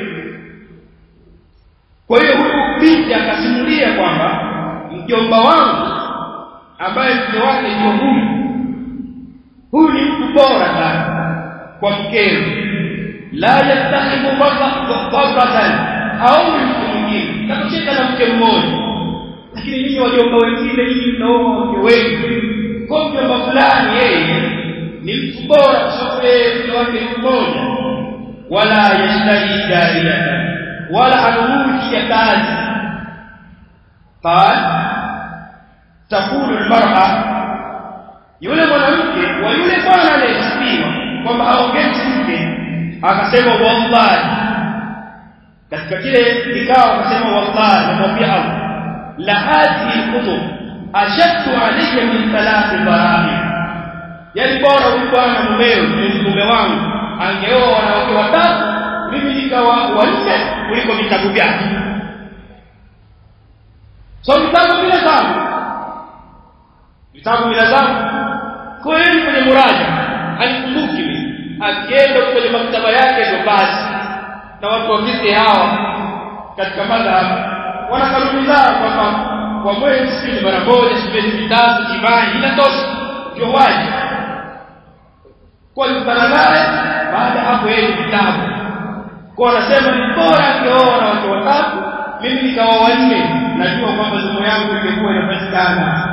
Kwa hiyo huyu binti akasimulia kwamba mjomba wangu ambaye mke wake ndio huyu, huyu ni mtu bora sana kwa mkewe, la yastahibu barratan au mtu mwingine, katosheka na mke mmoja. Lakini ninyi wajomba wengine ninyi mnaoa wake wengi, kwa mjomba fulani yeye ni mtu bora kwa sababu yeye mke wake ni mmoja. Wala yashtahi jariyatan, wala anunui ya kazi. Qal takulu almar'a, yule mwanamke wa yule bwana aliyesifiwa kwamba haongezi mke akasema wallahi, katika kile kikao akasema wallahi, namwambia Allah la hadhihi alkutub ashaddu alayya min thalath barahi, yani bora huyu bwana mumeo mume wangu angeoa wanawake watatu, mimi nikawa wanne kuliko vitabu vyake. So vitabu vile zangu vitabu vile zangu kwa hiyo kwenye muraja alikumbuki mimi, akienda kwenye maktaba yake ndio basi. Na watu wafisi hawa katika madhhab wana kanuni zao kwamba kwa mwezi ni mara moja, siku vitatu kibali inatosha, ndio wajibu. Kwa hiyo naye baada hapo yeye vitabu kwa anasema ni bora angeoa na watu watatu, mimi nikaoa wanne, najua kwamba zumo yangu ingekuwa inapatikana.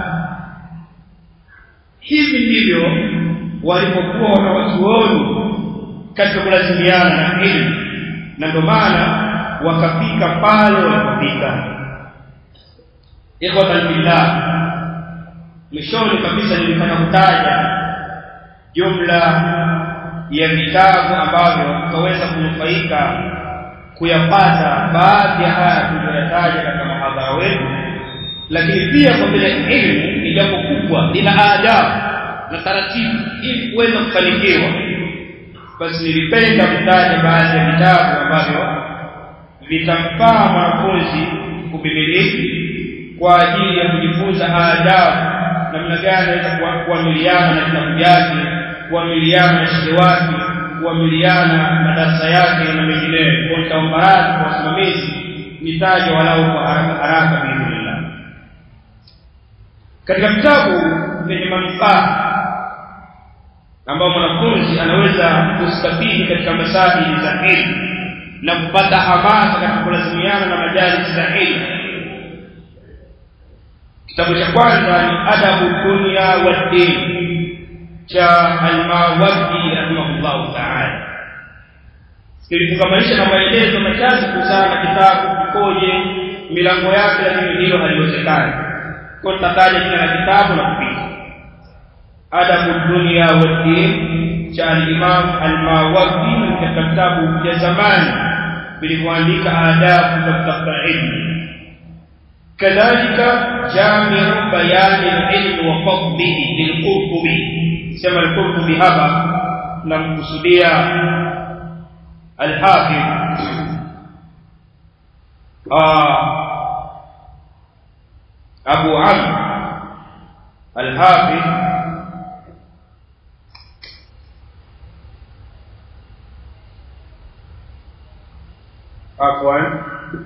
Hivi ndivyo walipokuwa na watuoni katika kulazimiana na elimu, na ndio maana wakafika pale walipofika. Ikhwatan billah, mwishoni kabisa nilitaka kutaja jumla ya vitabu ambavyo tutaweza kunufaika kuyapata baadhi ya haya tuliyotaja katika mahadhara wetu, lakini pia kwa vile elimu ni jambo kubwa, lina adabu na taratibu ili kuweza kufanikiwa, basi nilipenda kutaja baadhi ya vitabu ambavyo vitamfaa mwanafunzi kubadilika kwa ajili ya kujifunza adabu, namna gani anaweza kuamiliana na vitabu vyake, kuamiliana na shehe wake, kuamiliana na darasa yake na mengineyo. Kwa nitaombaradi kwa wasimamizi nitaje walau kwa haraka haraka biidhnillah. Katika vitabu vyenye manufaa ambao mwanafunzi anaweza kustafidi katika masaili za elimu na kupata hamasa katika kulazimiana na majalisi za elimu, kitabu cha kwanza ni Adabu Dunya wa Din cha Al-Mawardi rahimahullah ta'ala. Nilifungamanisha na maelezo machache kuhusiana na kitabu kikoje, milango yake, lakini hilo haliwezekani. Kwa tutataja jina la kitabu na kupita. Adabu Dunya wa Din cha Al-Imam Al-Mawardi, katika kitabu cha zamani vilivyoandika adabu za kutafuta ilmu. Kadhalika Jami'u Bayani al-Ilm wa Fadlihi lil-Qurtubi, sema al-Qurtubi hapa namkusudia al-Hafidh Abu Amr al-Hafidh afwan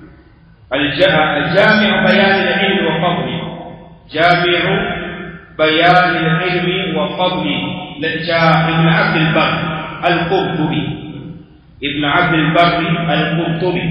الجامع بيان العلم وفضله، جامع بيان العلم وفضله للشيخ ابن عبد البر القرطبي، ابن عبد البر القرطبي.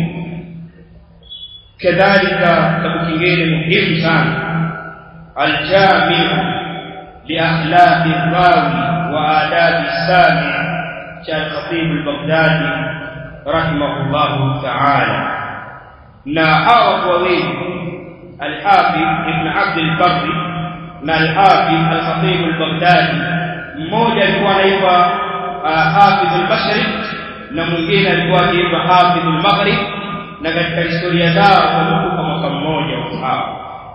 كذلك تبكير مهم sana الجامع لأخلاق الراوي وآداب السامع شيخ الخطيب البغدادي رحمه الله تعالى. na hawa wawili al-Hafidh ibn Abd al-Barr na al-Hafidh al-Khatib al-Baghdadi, mmoja alikuwa anaitwa Hafidh al-Mashriq na mwingine alikuwa anaitwa Hafidh al-Maghrib. na katika historia zao kwa mwaka mmoja hao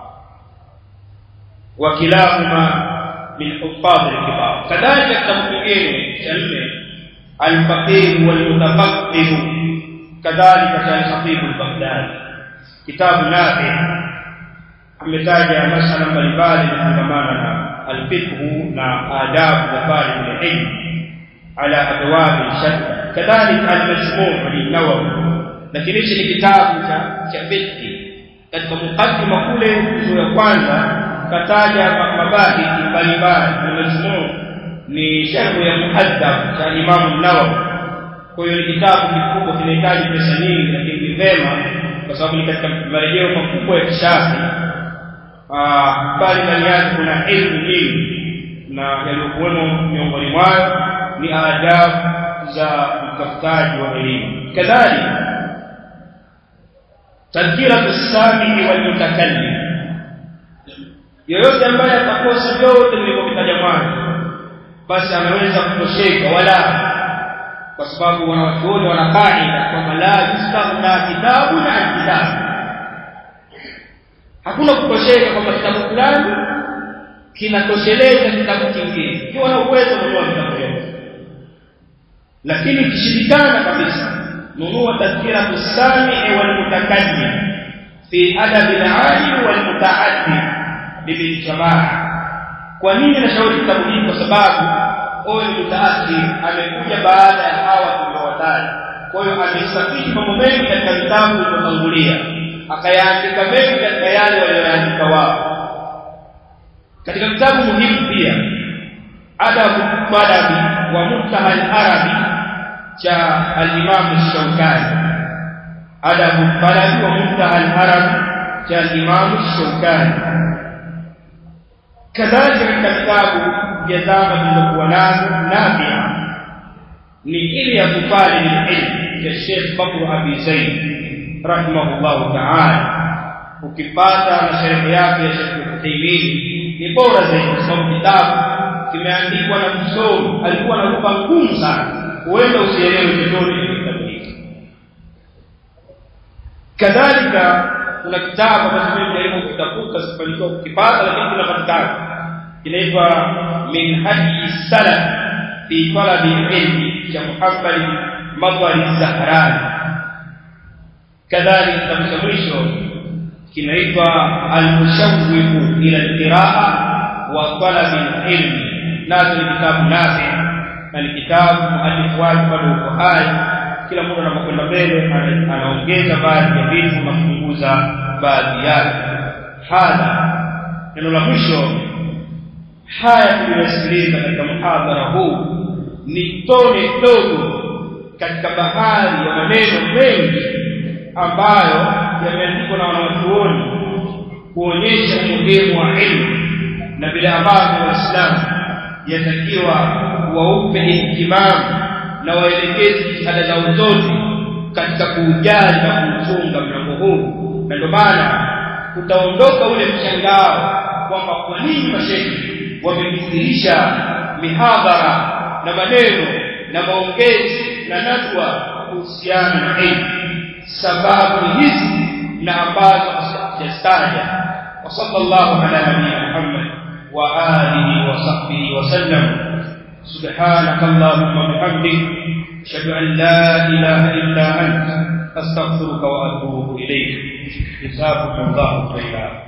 wakilahuma min hufadh al-kibar. Kadhalika kitabu kingine cha nne al-faqih wal-mutafaqqih, kadhalika cha al-khatib al-Baghdadi, kitabu nafi ametaja masala mbalimbali kufungamana na al-fiqh na adabu za talib al-ilm ala abwab al-shatta. Kadhalika al-majmu' lin-Nawawi, lakini hichi ni kitabu cha cha fiqh. Katika mukaddima kule sura ya kwanza kataja mabahthi mbalimbali, al-majmu' ni sharh ya muhaddab cha Imam an-Nawawi. Kwa hiyo ni kitabu kikubwa, kinahitaji pesa nyingi, lakini vema kwa sababu ni katika marejeo makubwa ya kishafi. Ah, bali ndani yake kuna elimu nyingi, na yaliyokuwemo miongoni mwayo ni adabu za utafutaji wa elimu. Kadhalika tadhkiratu as-sami' wal mutakallim, yoyote ambaye atakosa yote nilivyotaja mwanzo basi anaweza kutosheka, wala kwa sababu wanawachuoni wana kaida kwamba la yustaghna kitabu na kitabu. Hakuna kutosheka kwamba kitabu fulani kinatosheleza kitabu kingine. Ikiwa na uwezo kununua kitabu yote, lakini kishindikana kabisa, nunua tadhkiratu as-sami' wal mutakallim fi adab al-alim wal muta'addi bil jamaa. Kwa nini nashauri kitabu hiki? Kwa sababu huyu mutaathir amekuja baada ya hawa tuliowataja. Kwa hiyo amesafiri mambo mengi katika vitabu vilivyotangulia, akayaandika mengi katika yale walioandika wao. Katika kitabu muhimu pia Adabu Talabi wa Muntaha al-Arabi cha al-Imam Shawkani, Adabu Talabi wa Muntaha al-Arabi cha al-Imam Shawkani. Kadhalika kitabu vya zama zilizokuwa nazo nafia ni ile ya kufali ilmu ya Sheikh Bakr Abi Zaid rahimahullah ta'ala. Ukipata na sherehe yake ya Sheikh Uthaymeen ni bora zaidi, kwa sababu kitabu kimeandikwa na msomi alikuwa na lugha ngumu sana, huenda usielewe chochote kitabu hiki. Kadhalika kuna kitabu ambacho nimejaribu kutafuta sifanikiwa kukipata, lakini kinapatikana, kinaitwa Minhaj Salaf fi Talab al-Ilm cha Muhammad Madhari Zahrani. Kadhalika kitabu cha mwisho kinaitwa Al-Mushawwiq ila al-Qira'a wa Talab al-Ilm, nazo ni kitabu nafi na ni kitabu muallif wake bado uko hai. Kila mtu anapokwenda mbele anaongeza baadhi ya vitu na kupunguza baadhi yake. Hada neno la mwisho, haya tuliyosikiliza katika muhadhara huu ni tone dogo katika bahari ya maneno mengi ambayo yameandikwa na wanawachuoni kuonyesha umuhimu wa elimu na vile ambavyo Waislamu yatakiwa waupe ihtimamu na waelekeze jitihada zao zote katika kuujali na kuuchunga mlango huu. Na ndio maana utaondoka ule mshangao kwamba kwa nini masheikh wamekithirisha mihadhara na maneno na maongezi na nadwa kuhusiana na elimu. Sababu hizi na ambazo tustaja. Wa sallallahu ala nabiyyina Muhammad wa alihi wa sahbihi wa sallam. سبحانك اللهم وبحمدك أشهد أن لا إله إلا أنت أستغفرك وأتوب إليك. جزاكم الله خيرا.